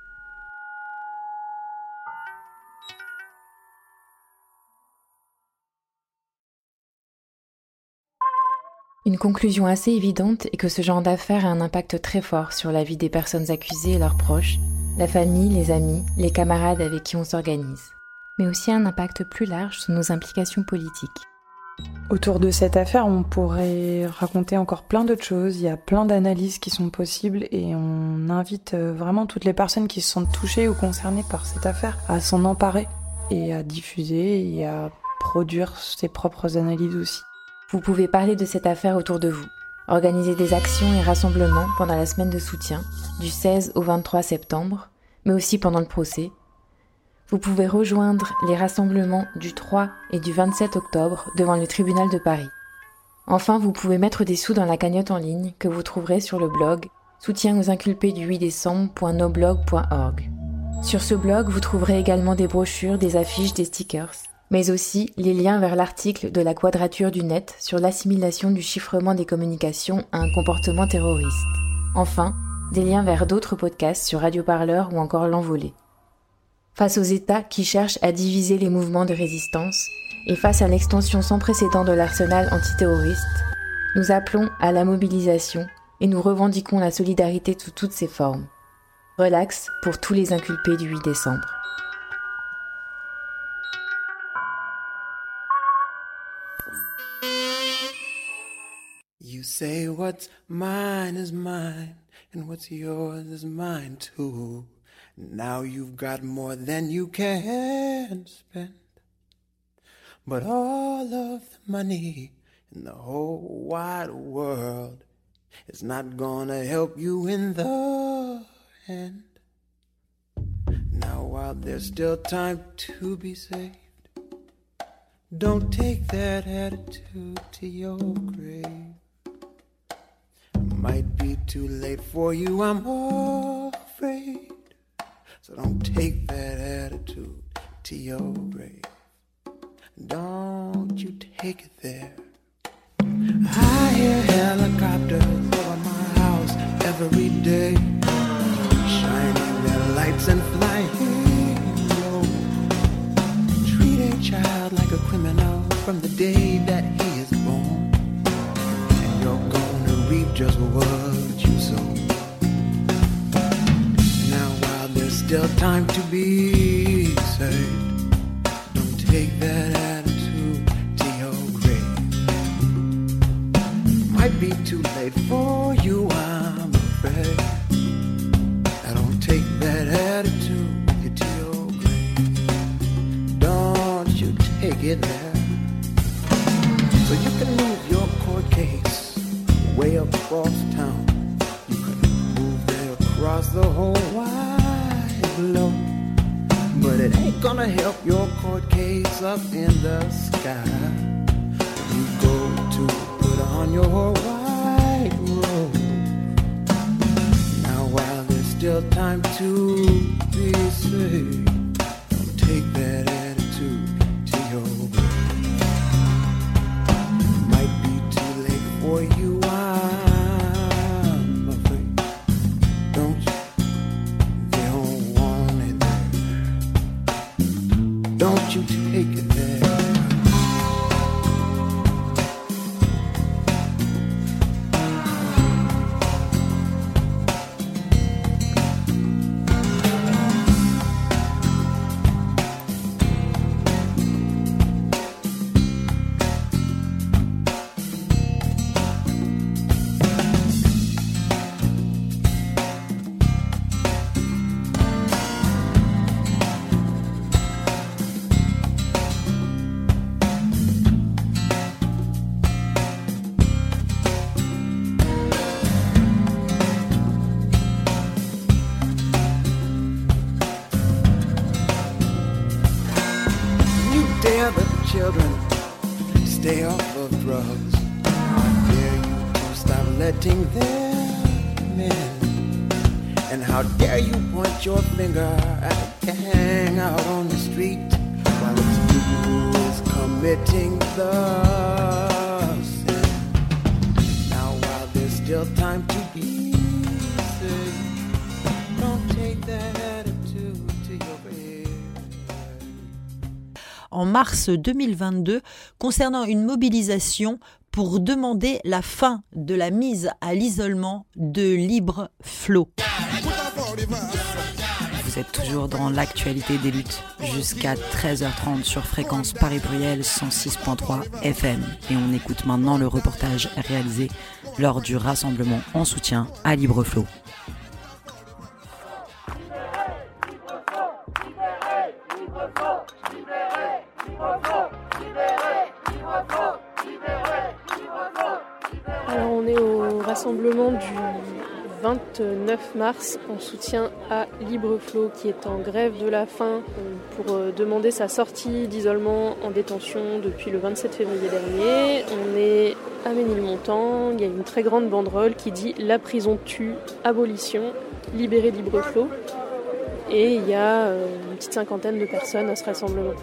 Une conclusion assez évidente est que ce genre d'affaires a un impact très fort sur la vie des personnes accusées et leurs proches, la famille, les amis, les camarades avec qui on s'organise, mais aussi un impact plus large sur nos implications politiques. Autour de cette affaire, on pourrait raconter encore plein d'autres choses, il y a plein d'analyses qui sont possibles et on invite vraiment toutes les personnes qui se sentent touchées ou concernées par cette affaire à s'en emparer et à diffuser et à produire ses propres analyses aussi. Vous pouvez parler de cette affaire autour de vous, organiser des actions et rassemblements pendant la semaine de soutien, du seize au vingt-trois septembre, mais aussi pendant le procès. Vous pouvez rejoindre les rassemblements du trois et du vingt-sept octobre devant le tribunal de Paris. Enfin, vous pouvez mettre des sous dans la cagnotte en ligne que vous trouverez sur le blog soutien aux inculpés du huit décembre point noblog point org. Sur ce blog, vous trouverez également des brochures, des affiches, des stickers, mais aussi les liens vers l'article de la Quadrature du Net sur l'assimilation du chiffrement des communications à un comportement terroriste. Enfin, des liens vers d'autres podcasts sur Radio Parleur ou encore L'Envolée. Face aux États qui cherchent à diviser les mouvements de résistance et face à l'extension sans précédent de l'arsenal antiterroriste, nous appelons à la mobilisation et nous revendiquons la solidarité sous toutes ses formes. Relax pour tous les inculpés du huit décembre. You say what's mine is mine, and what's yours is mine too. Now you've got more than you can spend. But all of the money in the whole wide world is not gonna help you in the end. Now while there's still time to be saved, don't take that attitude to your grave. Might be too late for you, I'm afraid. So don't take that attitude to your grave. Don't you take it there. I hear helicopters over my house every day, shining their lights and flying low. Treat a child like a criminal from the day that he is born, and you're gonna reap just what you sow. Now while there's still time to be saved, don't take that attitude to your grave. Might be too late for you, I'm afraid. I don't take that attitude to your grave. Don't you take it there. So you can move your court case way across town. You can move it across the whole wide globe. But it ain't gonna help your court case up in the sky. When you go to put on your white robe. Now while there's still time to be saved, don't take that attitude to your grave. Might be too late for you, I'm afraid. Don't you? They don't want it there. Don't you take it there. of drugs. How dare you to stop letting them in? And how dare you point your finger at a gang out on the street while it's you who is committing the sin? Now while there's still time to be safe, don't take that attitude to your head. En mars deux mille vingt-deux, concernant une mobilisation pour demander la fin de la mise à l'isolement de Libre Flot. Vous êtes toujours dans l'actualité des luttes jusqu'à treize heures trente sur fréquence Paris Pluriel cent six virgule trois F M. Et on écoute maintenant le reportage réalisé lors du rassemblement en soutien à Libre Flot. Alors on est au rassemblement du vingt-neuf mars en soutien à Libre Flot qui est en grève de la faim pour demander sa sortie d'isolement en détention depuis le vingt-sept février dernier. On est à Ménilmontant, il y a une très grande banderole qui dit « La prison tue, abolition, libérez Libre Flot ». Et il y a une petite cinquantaine de personnes à ce rassemblement.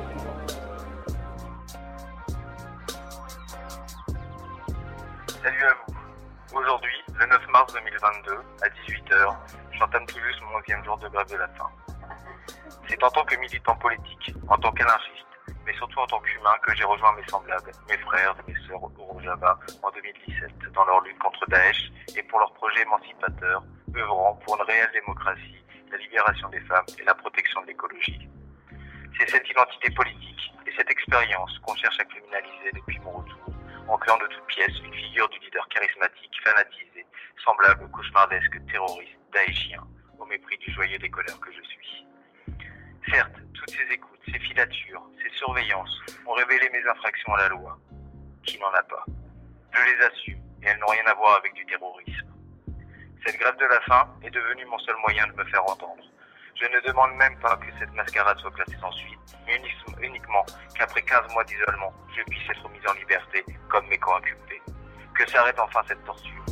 Salut à vous. Aujourd'hui, le neuf mars deux mille vingt-deux, à dix-huit heures, j'entame tout juste mon onzième jour de grève de la faim. C'est en tant que militant politique, en tant qu'anarchiste, mais surtout en tant qu'humain que j'ai rejoint mes semblables, mes frères et mes sœurs au Rojava en deux mille dix-sept, dans leur lutte contre Daesh et pour leur projet émancipateur, œuvrant pour une réelle démocratie, la libération des femmes et la protection de l'écologie. C'est cette identité politique et cette expérience qu'on cherche à criminaliser depuis mon retour, en créant de toutes pièces une figure du leader charismatique, fanatisé, semblable au cauchemardesque terroriste daéchien, au mépris du joyeux décolleur que je suis. Certes, toutes ces écoutes, ces filatures, ces surveillances ont révélé mes infractions à la loi. Qui n'en a pas? Je les assume, et elles n'ont rien à voir avec du terrorisme. Cette grève de la faim est devenue mon seul moyen de me faire entendre. Je ne demande même pas que cette mascarade soit classée sans suite, mais uniquement qu'après quinze mois d'isolement, je puisse être mis en liberté comme mes co-inculpés. Que s'arrête enfin cette torture.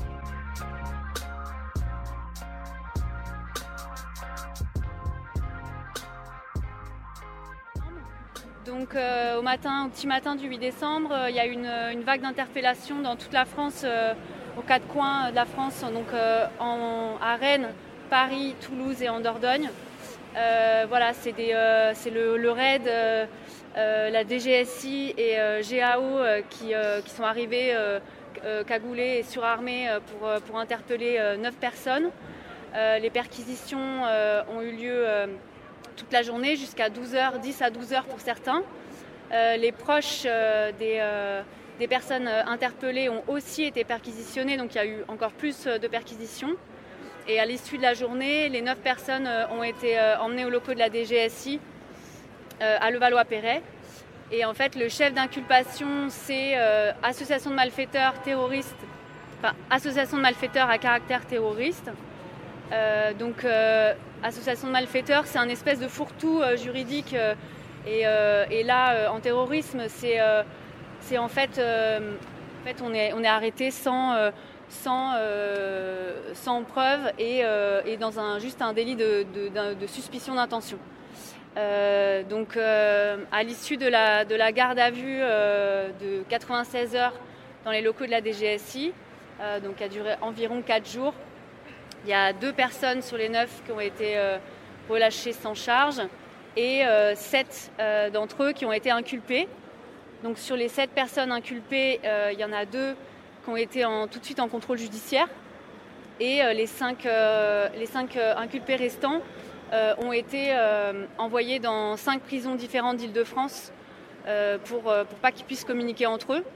Donc euh, au matin, au petit matin du huit décembre, il euh, y a une, une vague d'interpellations dans toute la France, euh, aux quatre coins de la France, donc euh, en, à Rennes, Paris, Toulouse et en Dordogne. Euh, voilà, c'est, des, euh, c'est le, le RAID, euh, euh, la D G S I et euh, G A O euh, qui, euh, qui sont arrivés euh, euh, cagoulés et surarmés euh, pour, euh, pour interpeller euh, neuf personnes. Euh, les perquisitions euh, ont eu lieu euh, toute la journée jusqu'à douze heures, dix à douze heures pour certains. Euh, les proches euh, des, euh, des personnes interpellées ont aussi été perquisitionnés, donc il y a eu encore plus de perquisitions. Et à l'issue de la journée, les neuf personnes ont été emmenées aux locaux de la D G S I à Levallois-Perret. Et en fait, le chef d'inculpation, c'est euh, association de malfaiteurs terroristes, enfin association de malfaiteurs à caractère terroriste. Euh, donc, euh, association de malfaiteurs, c'est un espèce de fourre-tout euh, juridique. Euh, et, euh, et là, euh, en terrorisme, c'est, euh, c'est en fait, euh, en fait, on est, on est arrêté sans. Euh, Sans, euh, sans preuve et, euh, et dans un, juste un délit de, de, de suspicion d'intention. Euh, donc euh, à l'issue de la, de la garde à vue euh, de quatre-vingt-seize heures dans les locaux de la D G S I, euh, donc qui a duré environ quatre jours, il y a deux personnes sur les neuf qui ont été euh, relâchées sans charge et euh, sept euh, d'entre eux qui ont été inculpés. Donc sur les sept personnes inculpées, euh, il y en a deux qui ont été en, tout de suite en contrôle judiciaire et euh, les cinq, euh, les cinq euh, inculpés restants euh, ont été euh, envoyés dans cinq prisons différentes d'Île-de-France euh, pour, euh, pour pas qu'ils puissent communiquer entre eux.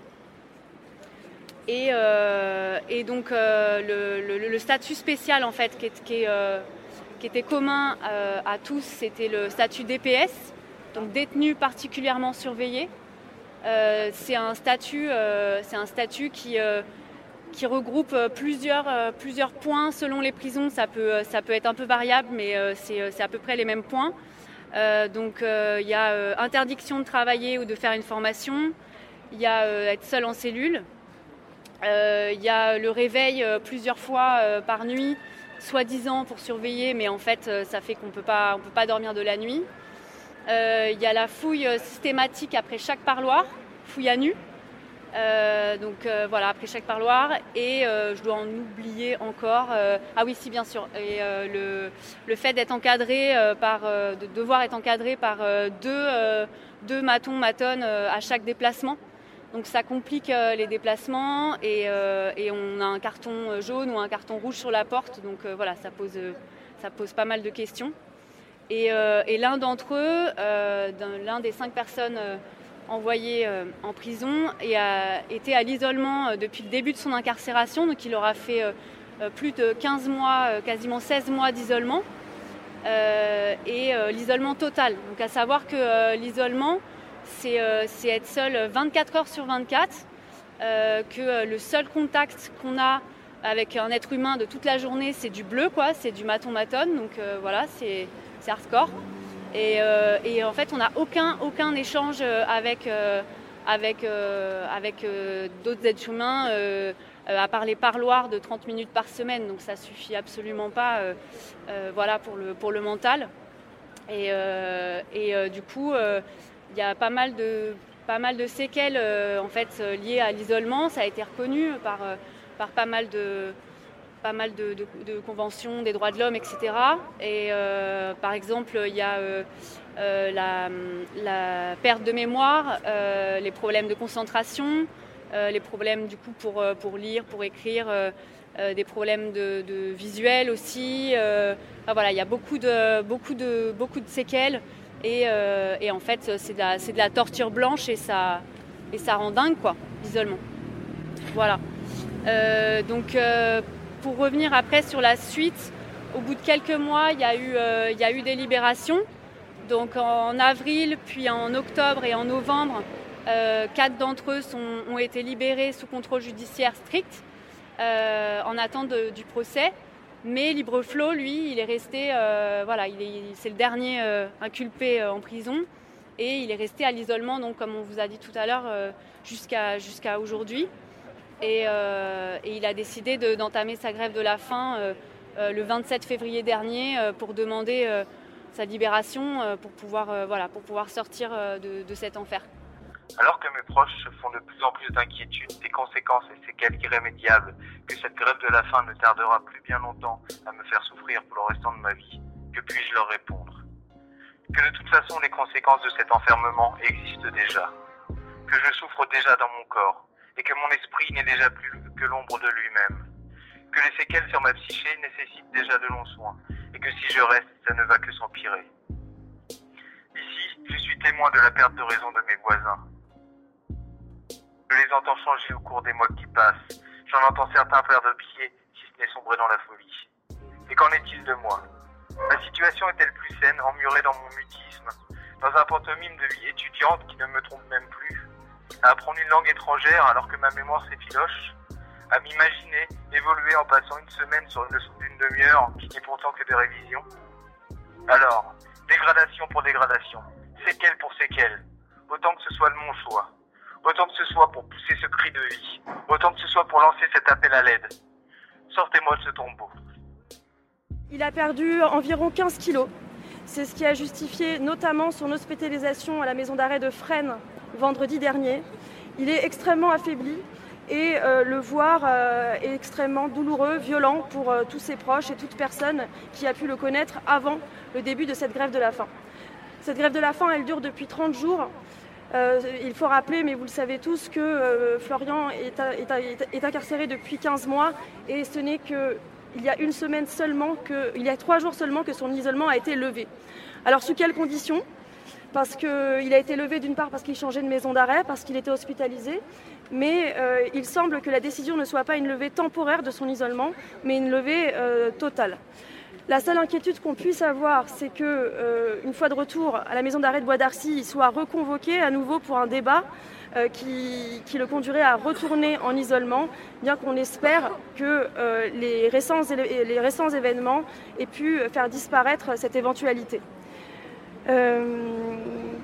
Et, euh, et donc euh, le, le, le statut spécial en fait qui, est, qui, est, euh, qui était commun euh, à tous, c'était le statut D P S, donc détenu particulièrement surveillé. Euh, c'est un statut, euh, c'est un statut qui, euh, qui regroupe plusieurs, euh, plusieurs points selon les prisons. Ça peut, ça peut être un peu variable, mais euh, c'est, c'est à peu près les mêmes points. Euh, donc il euh, y a euh, interdiction de travailler ou de faire une formation. il y a euh, être seul en cellule, euh, il y a le réveil euh, plusieurs fois euh, par nuit, soi-disant pour surveiller, mais en fait euh, ça fait qu'on peut pas, on peut pas dormir de la nuit. Euh, il y a la fouille systématique après chaque parloir, fouille à nu. Euh, donc euh, voilà, après chaque parloir, et euh, je dois en oublier encore. Euh, ah oui, si, bien sûr. Et euh, le, le fait d'être encadré euh, par, euh, de devoir être encadré par euh, deux, euh, deux matons, matonnes euh, à chaque déplacement. Donc ça complique euh, les déplacements, et, euh, et on a un carton jaune ou un carton rouge sur la porte. Donc euh, voilà, ça pose, euh, ça pose pas mal de questions. Et, euh, et l'un d'entre eux, euh, l'un des cinq personnes euh, envoyé euh, en prison et a été à l'isolement euh, depuis le début de son incarcération. Donc il aura fait euh, plus de quinze mois, euh, quasiment seize mois d'isolement euh, et euh, l'isolement total. Donc à savoir que euh, l'isolement, c'est, euh, c'est être seul vingt-quatre heures sur vingt-quatre, euh, que euh, le seul contact qu'on a avec un être humain de toute la journée, c'est du bleu, quoi, c'est du maton-matonne. Donc euh, voilà, c'est, c'est hardcore. Et, euh, et en fait, on n'a aucun, aucun échange avec, euh, avec, euh, avec euh, d'autres êtres humains, euh, à part les parloirs de trente minutes par semaine. Donc ça ne suffit absolument pas euh, euh, voilà, pour, le, pour le mental. Et, euh, et euh, du coup, il euh, y a pas mal de, pas mal de séquelles euh, en fait, liées à l'isolement. Ça a été reconnu par, par pas mal de... pas mal de, de, de conventions des droits de l'homme, et cetera. Et euh, par exemple, il y a euh, euh, la, la perte de mémoire, euh, les problèmes de concentration, euh, les problèmes du coup pour, pour lire, pour écrire, euh, euh, des problèmes de, de visuel aussi. Euh, enfin, voilà, il y a beaucoup de, beaucoup de, beaucoup de séquelles et, euh, et en fait, c'est de, la, c'est de la torture blanche et ça, et ça rend dingue, quoi, l'isolement. Voilà. Euh, donc, euh, Pour revenir après sur la suite, au bout de quelques mois, il y a eu, euh, il y a eu des libérations. Donc en avril, puis en octobre et en novembre, euh, quatre d'entre eux sont, ont été libérés sous contrôle judiciaire strict euh, en attente de, du procès. Mais Libreflow, lui, il est resté, euh, voilà, il est, c'est le dernier euh, inculpé euh, en prison et il est resté à l'isolement, donc comme on vous a dit tout à l'heure, euh, jusqu'à, jusqu'à aujourd'hui. Et, euh, et il a décidé de, d'entamer sa grève de la faim euh, euh, le vingt-sept février dernier euh, pour demander euh, sa libération euh, pour, pouvoir, euh, voilà, pour pouvoir sortir euh, de, de cet enfer. Alors que mes proches se font de plus en plus d'inquiétudes des conséquences et séquelles irrémédiables, que cette grève de la faim ne tardera plus bien longtemps à me faire souffrir pour le restant de ma vie, que puis-je leur répondre? Que de toute façon les conséquences de cet enfermement existent déjà, que je souffre déjà dans mon corps, et que mon esprit n'est déjà plus que l'ombre de lui-même, que les séquelles sur ma psyché nécessitent déjà de longs soins, et que si je reste, ça ne va que s'empirer. Ici, je suis témoin de la perte de raison de mes voisins. Je les entends changer au cours des mois qui passent, j'en entends certains perdre pied, si ce n'est sombrer dans la folie. Et qu'en est-il de moi? Ma situation est-elle plus saine, emmurée dans mon mutisme, dans un pantomime de vie étudiante qui ne me trompe même plus, à apprendre une langue étrangère alors que ma mémoire s'effiloche, à m'imaginer évoluer en passant une semaine sur une leçon d'une demi-heure qui n'est pourtant que de révision. Alors, dégradation pour dégradation, séquelle pour séquelle, autant que ce soit de mon choix, autant que ce soit pour pousser ce cri de vie, autant que ce soit pour lancer cet appel à l'aide. Sortez-moi de ce tombeau. Il a perdu environ quinze kilos. C'est ce qui a justifié notamment son hospitalisation à la maison d'arrêt de Fresnes vendredi dernier. Il est extrêmement affaibli et euh, le voir euh, est extrêmement douloureux, violent pour euh, tous ses proches et toute personne qui a pu le connaître avant le début de cette grève de la faim. Cette grève de la faim, elle dure depuis trente jours. Euh, il faut rappeler, mais vous le savez tous, que euh, Florian est, à, est, à, est incarcéré depuis quinze mois et ce n'est que il y a une semaine seulement, que, il y a trois jours seulement que son isolement a été levé. Alors sous quelles conditions ? Parce qu'il a été levé d'une part parce qu'il changeait de maison d'arrêt, parce qu'il était hospitalisé, mais euh, il semble que la décision ne soit pas une levée temporaire de son isolement, mais une levée euh, totale. La seule inquiétude qu'on puisse avoir, c'est que euh, une fois de retour à la maison d'arrêt de Bois d'Arcy, il soit reconvoqué à nouveau pour un débat euh, qui, qui le conduirait à retourner en isolement, bien qu'on espère que euh, les, récents, les récents événements aient pu faire disparaître cette éventualité. Euh,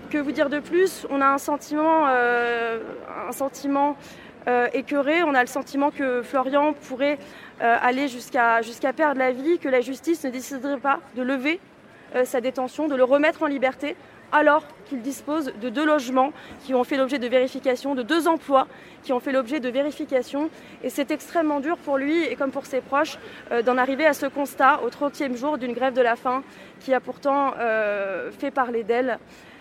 Que vous dire de plus? On a un sentiment, euh, un sentiment euh, écœuré. On a le sentiment que Florian pourrait euh, aller jusqu'à jusqu'à perdre la vie, que la justice ne déciderait pas de lever euh, sa détention, de le remettre en liberté, alors qu'il dispose de deux logements qui ont fait l'objet de vérification, de deux emplois qui ont fait l'objet de vérification. Et c'est extrêmement dur pour lui et comme pour ses proches euh, d'en arriver à ce constat au trentième jour d'une grève de la faim qui a pourtant euh, fait parler d'elle.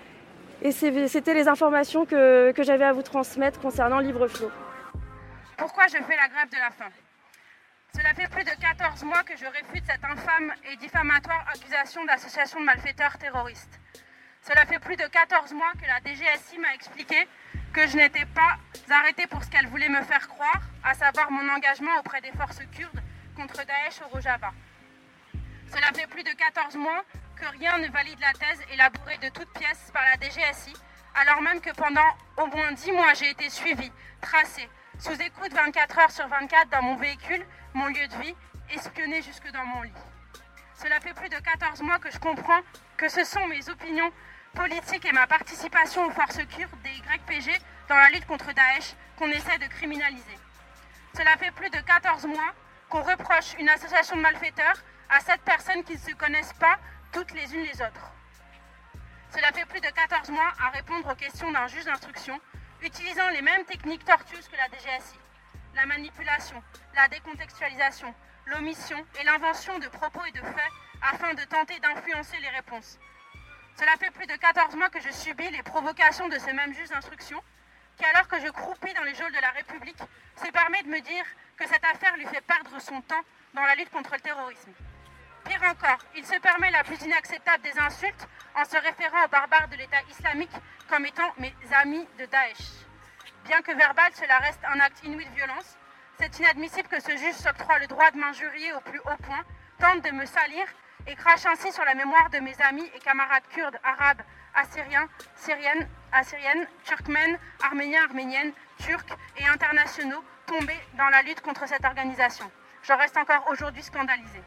Et c'était les informations que, que j'avais à vous transmettre concernant Libreflot. Pourquoi je fais la grève de la faim? Cela fait plus de quatorze mois que je réfute cette infâme et diffamatoire accusation d'association de malfaiteurs terroristes. Cela fait plus de quatorze mois que la D G S I m'a expliqué que je n'étais pas arrêtée pour ce qu'elle voulait me faire croire, à savoir mon engagement auprès des forces kurdes contre Daesh au Rojava. Cela fait plus de quatorze mois que rien ne valide la thèse élaborée de toutes pièces par la D G S I, alors même que pendant au moins dix mois j'ai été suivie, tracée, sous écoute vingt-quatre heures sur vingt-quatre dans mon véhicule, mon lieu de vie, espionnée jusque dans mon lit. Cela fait plus de quatorze mois que je comprends que ce sont mes opinions politiques et ma participation aux forces kurdes des Y P G dans la lutte contre Daesh qu'on essaie de criminaliser. Cela fait plus de quatorze mois qu'on reproche une association de malfaiteurs à sept personnes qui ne se connaissent pas toutes les unes les autres. Cela fait plus de quatorze mois à répondre aux questions d'un juge d'instruction, utilisant les mêmes techniques tortueuses que la D G S I. La manipulation, la décontextualisation, l'omission et l'invention de propos et de faits afin de tenter d'influencer les réponses. Cela fait plus de quatorze mois que je subis les provocations de ce même juge d'instruction, qui alors que je croupis dans les geôles de la République, se permet de me dire que cette affaire lui fait perdre son temps dans la lutte contre le terrorisme. Pire encore, il se permet la plus inacceptable des insultes en se référant aux barbares de l'État islamique comme étant mes amis de Daesh. Bien que verbal, cela reste un acte inouï de violence. C'est inadmissible que ce juge s'octroie le droit de m'injurier au plus haut point, tente de me salir et crache ainsi sur la mémoire de mes amis et camarades kurdes, arabes, assyriens, syriennes, assyriennes, turkmènes, arméniens, arméniennes, turcs et internationaux tombés dans la lutte contre cette organisation. J'en reste encore aujourd'hui scandalisée.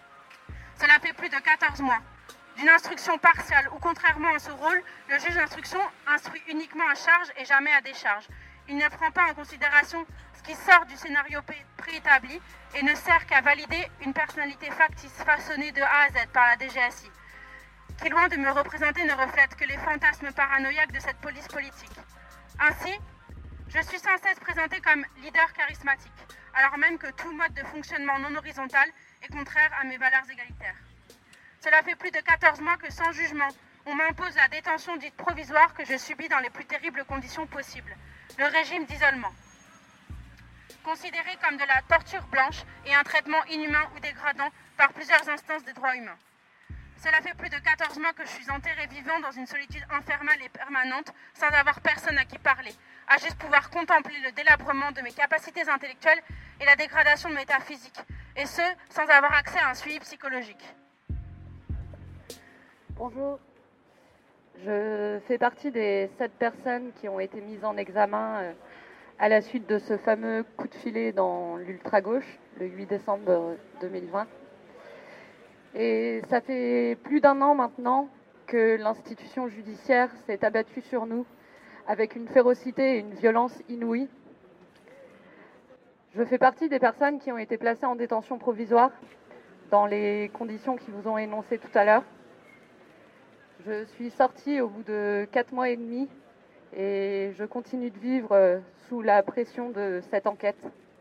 Cela fait plus de quatorze mois. D'une instruction partiale ou contrairement à ce rôle, le juge d'instruction instruit uniquement à charge et jamais à décharge. Il ne prend pas en considération ce qui sort du scénario préétabli et ne sert qu'à valider une personnalité factice façonnée de A à Z par la D G S I, qui loin de me représenter ne reflète que les fantasmes paranoïaques de cette police politique. Ainsi, je suis sans cesse présentée comme leader charismatique, alors même que tout mode de fonctionnement non horizontal est contraire à mes valeurs égalitaires. Cela fait plus de quatorze mois que sans jugement, on m'impose la détention dite provisoire que je subis dans les plus terribles conditions possibles, le régime d'isolement. Considéré comme de la torture blanche et un traitement inhumain ou dégradant par plusieurs instances des droits humains. Cela fait plus de quatorze mois que je suis enterrée vivant dans une solitude infernale et permanente, sans avoir personne à qui parler, à juste pouvoir contempler le délabrement de mes capacités intellectuelles et la dégradation de mes états physiques, et ce, sans avoir accès à un suivi psychologique. Bonjour, je fais partie des sept personnes qui ont été mises en examen euh, à la suite de ce fameux coup de filet dans l'ultra-gauche, le huit décembre deux mille vingt. Et ça fait plus d'un an maintenant que l'institution judiciaire s'est abattue sur nous avec une férocité et une violence inouïes. Je fais partie des personnes qui ont été placées en détention provisoire dans les conditions qui vous ont énoncées tout à l'heure. Je suis sortie au bout de quatre mois et demi et je continue de vivre sous la pression de cette enquête.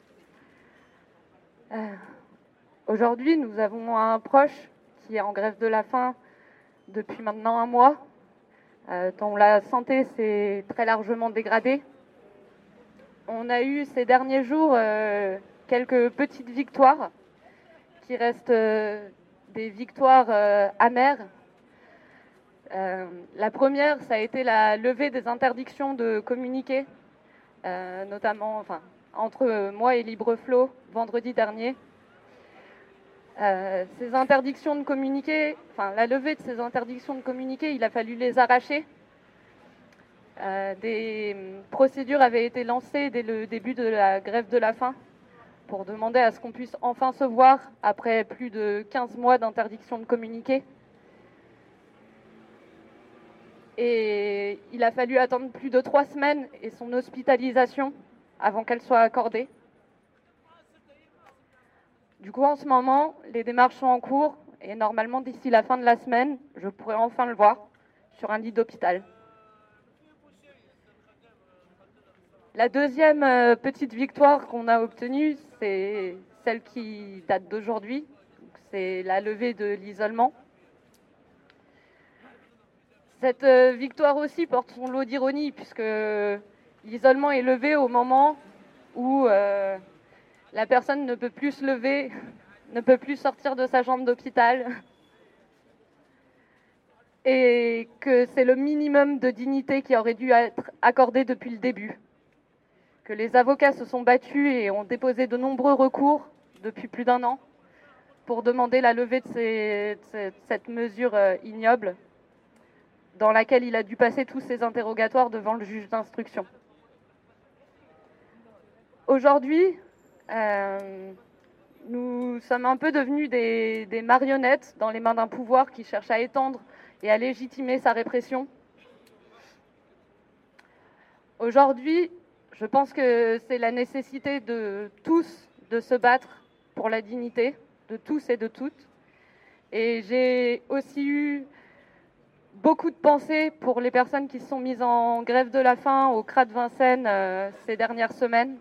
Euh, aujourd'hui, nous avons un proche qui est en grève de la faim depuis maintenant un mois, euh, dont la santé s'est très largement dégradée. On a eu ces derniers jours euh, quelques petites victoires qui restent euh, des victoires euh, amères. Euh, la première, ça a été la levée des interdictions de communiquer, euh, notamment enfin, entre moi et Libreflot vendredi dernier. Euh, ces interdictions de communiquer, enfin la levée de ces interdictions de communiquer, il a fallu les arracher. Euh, des procédures avaient été lancées dès le début de la grève de la faim pour demander à ce qu'on puisse enfin se voir après plus de quinze mois d'interdiction de communiquer. Et il a fallu attendre plus de trois semaines et son hospitalisation avant qu'elle soit accordée. Du coup, en ce moment, les démarches sont en cours et normalement, d'ici la fin de la semaine, je pourrai enfin le voir sur un lit d'hôpital. La deuxième euh, petite victoire qu'on a obtenue, c'est celle qui date d'aujourd'hui. C'est la levée de l'isolement. Cette euh, victoire aussi porte son lot d'ironie, puisque l'isolement est levé au moment où euh, la personne ne peut plus se lever, ne peut plus sortir de sa chambre d'hôpital, et que c'est le minimum de dignité qui aurait dû être accordé depuis le début. Que les avocats se sont battus et ont déposé de nombreux recours depuis plus d'un an pour demander la levée de, ces, de cette mesure euh, ignoble dans laquelle il a dû passer tous ses interrogatoires devant le juge d'instruction. Aujourd'hui, euh, nous sommes un peu devenus des, des marionnettes dans les mains d'un pouvoir qui cherche à étendre et à légitimer sa répression. Aujourd'hui, je pense que c'est la nécessité de tous de se battre pour la dignité de tous et de toutes. Et j'ai aussi eu beaucoup de pensées pour les personnes qui se sont mises en grève de la faim au C R A de Vincennes euh, ces dernières semaines.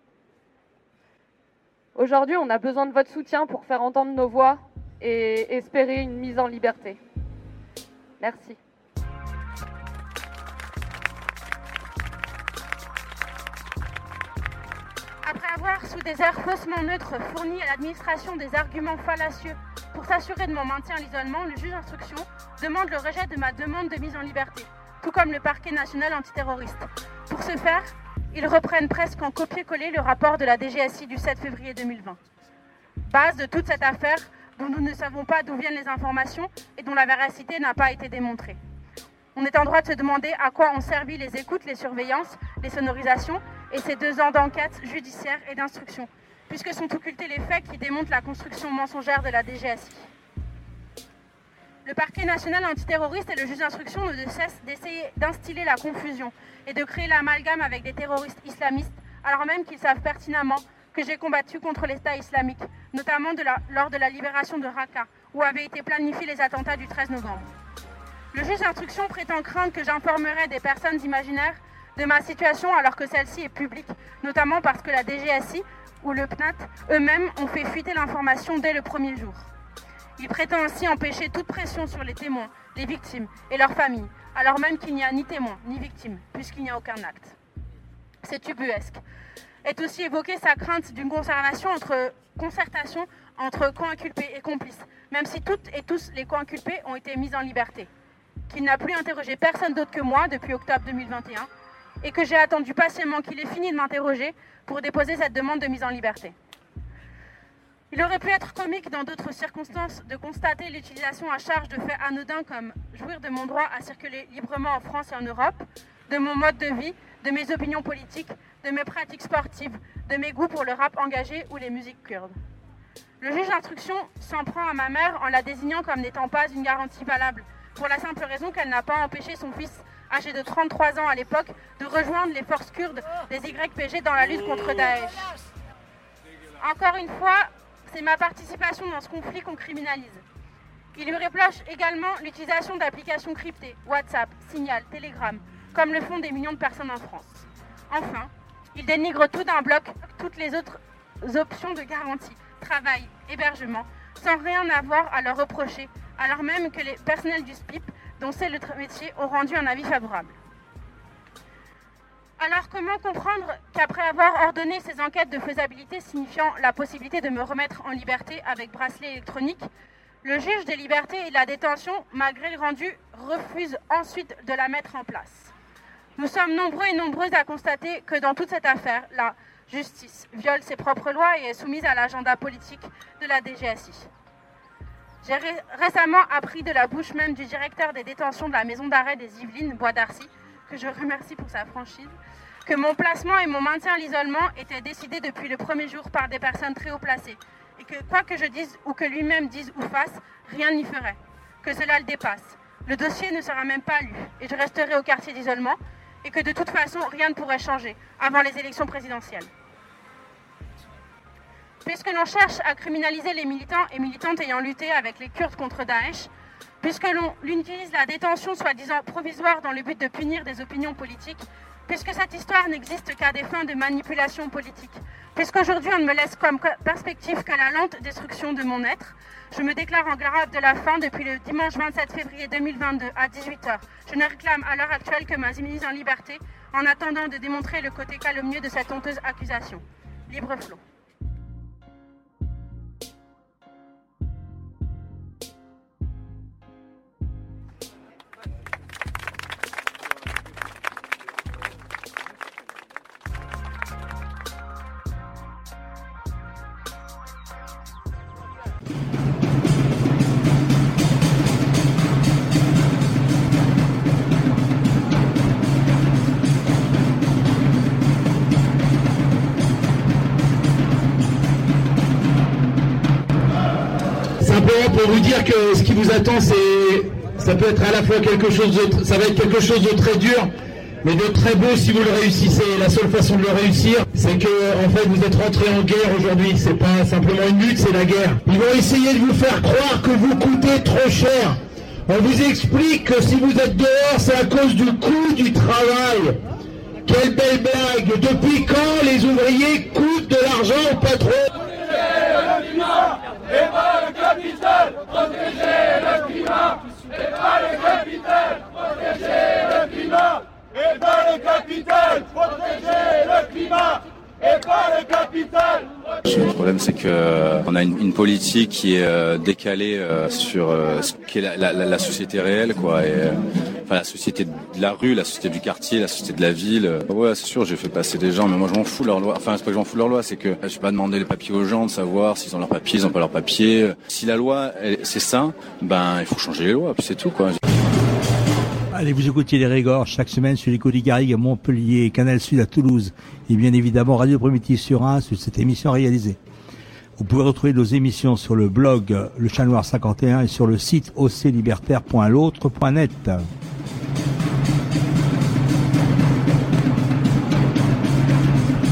Aujourd'hui, on a besoin de votre soutien pour faire entendre nos voix et espérer une mise en liberté. Merci. Après avoir, sous des airs faussement neutres, fourni à l'administration des arguments fallacieux pour s'assurer de mon maintien à l'isolement, le juge d'instruction demande le rejet de ma demande de mise en liberté, tout comme le parquet national antiterroriste. Pour ce faire, ils reprennent presque en copier-coller le rapport de la D G S I du sept février deux mille vingt. Base de toute cette affaire dont nous ne savons pas d'où viennent les informations et dont la véracité n'a pas été démontrée. On est en droit de se demander à quoi ont servi les écoutes, les surveillances, les sonorisations et ces deux ans d'enquête judiciaire et d'instruction, puisque sont occultés les faits qui démontrent la construction mensongère de la D G S I. Le parquet national antiterroriste et le juge d'instruction ne cessent d'essayer d'instiller la confusion et de créer l'amalgame avec des terroristes islamistes, alors même qu'ils savent pertinemment que j'ai combattu contre l'État islamique, notamment de la, lors de la libération de Raqqa, où avaient été planifiés les attentats du treize novembre. Le juge d'instruction prétend craindre que j'informerai des personnes imaginaires de ma situation alors que celle-ci est publique, notamment parce que la D G S I ou le P N A T eux-mêmes ont fait fuiter l'information dès le premier jour. Il prétend ainsi empêcher toute pression sur les témoins, les victimes et leurs familles, alors même qu'il n'y a ni témoins ni victimes, puisqu'il n'y a aucun acte. C'est ubuesque. Est aussi évoquée sa crainte d'une concertation entre, concertation entre co-inculpés et complices, même si toutes et tous les co-inculpés ont été mis en liberté. Qu'il n'a plus interrogé personne d'autre que moi depuis octobre deux mille vingt et un, et que j'ai attendu patiemment qu'il ait fini de m'interroger pour déposer cette demande de mise en liberté. Il aurait pu être comique dans d'autres circonstances de constater l'utilisation à charge de faits anodins comme jouir de mon droit à circuler librement en France et en Europe, de mon mode de vie, de mes opinions politiques, de mes pratiques sportives, de mes goûts pour le rap engagé ou les musiques kurdes. Le juge d'instruction s'en prend à ma mère en la désignant comme n'étant pas une garantie valable, pour la simple raison qu'elle n'a pas empêché son fils, âgé de trente-trois ans à l'époque, de rejoindre les forces kurdes des Y P G dans la lutte contre Daesh. Encore une fois, c'est ma participation dans ce conflit qu'on criminalise. Il lui reproche également l'utilisation d'applications cryptées, WhatsApp, Signal, Telegram, comme le font des millions de personnes en France. Enfin, il dénigre tout d'un bloc toutes les autres options de garantie, travail, hébergement, sans rien avoir à leur reprocher, alors même que les personnels du S P I P, dont c'est le métier, ont rendu un avis favorable. Alors comment comprendre qu'après avoir ordonné ces enquêtes de faisabilité signifiant la possibilité de me remettre en liberté avec bracelet électronique, le juge des libertés et de la détention, malgré le rendu, refuse ensuite de la mettre en place. Nous sommes nombreux et nombreuses à constater que dans toute cette affaire, la justice viole ses propres lois et est soumise à l'agenda politique de la D G S I. J'ai ré- récemment appris de la bouche même du directeur des détentions de la maison d'arrêt des Yvelines, Bois d'Arcy, que je remercie pour sa franchise, que mon placement et mon maintien à l'isolement étaient décidés depuis le premier jour par des personnes très haut placées, et que quoi que je dise ou que lui-même dise ou fasse, rien n'y ferait, que cela le dépasse, le dossier ne sera même pas lu et je resterai au quartier d'isolement et que de toute façon, rien ne pourrait changer avant les élections présidentielles. Puisque l'on cherche à criminaliser les militants et militantes ayant lutté avec les Kurdes contre Daesh, puisque l'on utilise la détention soi-disant provisoire dans le but de punir des opinions politiques, puisque cette histoire n'existe qu'à des fins de manipulation politique, puisqu'aujourd'hui on ne me laisse comme perspective que la lente destruction de mon être, je me déclare en grève de la faim depuis le dimanche vingt-sept février deux mille vingt-deux à dix-huit heures. Je ne réclame à l'heure actuelle que ma mise en liberté en attendant de démontrer le côté calomnieux de cette honteuse accusation. Libre flot. Simplement pour vous dire que ce qui vous attend, c'est, ça peut être à la fois quelque chose de, ça va être quelque chose de très dur, mais de très beau si vous le réussissez. La seule façon de le réussir, c'est que, en fait, vous êtes rentré en guerre aujourd'hui. C'est pas simplement une lutte, c'est la guerre. Ils vont essayer de vous faire croire que vous coûtez trop cher. On vous explique que si vous êtes dehors, c'est à cause du coût du travail. Quelle belle blague! Depuis quand les ouvriers coûtent de l'argent au patron? Et pas le capital, protéger le climat. Et pas le capital, protéger le climat. Et pas le capital, protéger le climat. Et pas le capital. Le problème, c'est que on a une, une politique qui est euh, décalée euh, sur euh, ce qu'est la, la, la société réelle, quoi. Et, euh, enfin, la société de la rue, la société du quartier, la société de la ville. Euh, ouais, c'est sûr, j'ai fait passer des gens, mais moi je m'en fous de leur loi. Enfin, c'est pas que je m'en fous de leur loi, c'est que je vais pas demander les papiers aux gens de savoir s'ils ont leurs papiers, ils ont pas leurs papiers. Si la loi, elle, c'est ça, ben il faut changer les lois, puis c'est tout, quoi. Allez, vous écoutez les Régors chaque semaine sur l'écho du Garrigue à Montpellier, Canal Sud à Toulouse et bien évidemment Radio Primitive sur un sur cette émission réalisée. Vous pouvez retrouver nos émissions sur le blog Le Chat Noir cinquante et un et sur le site o c libertaire point l'autre point net.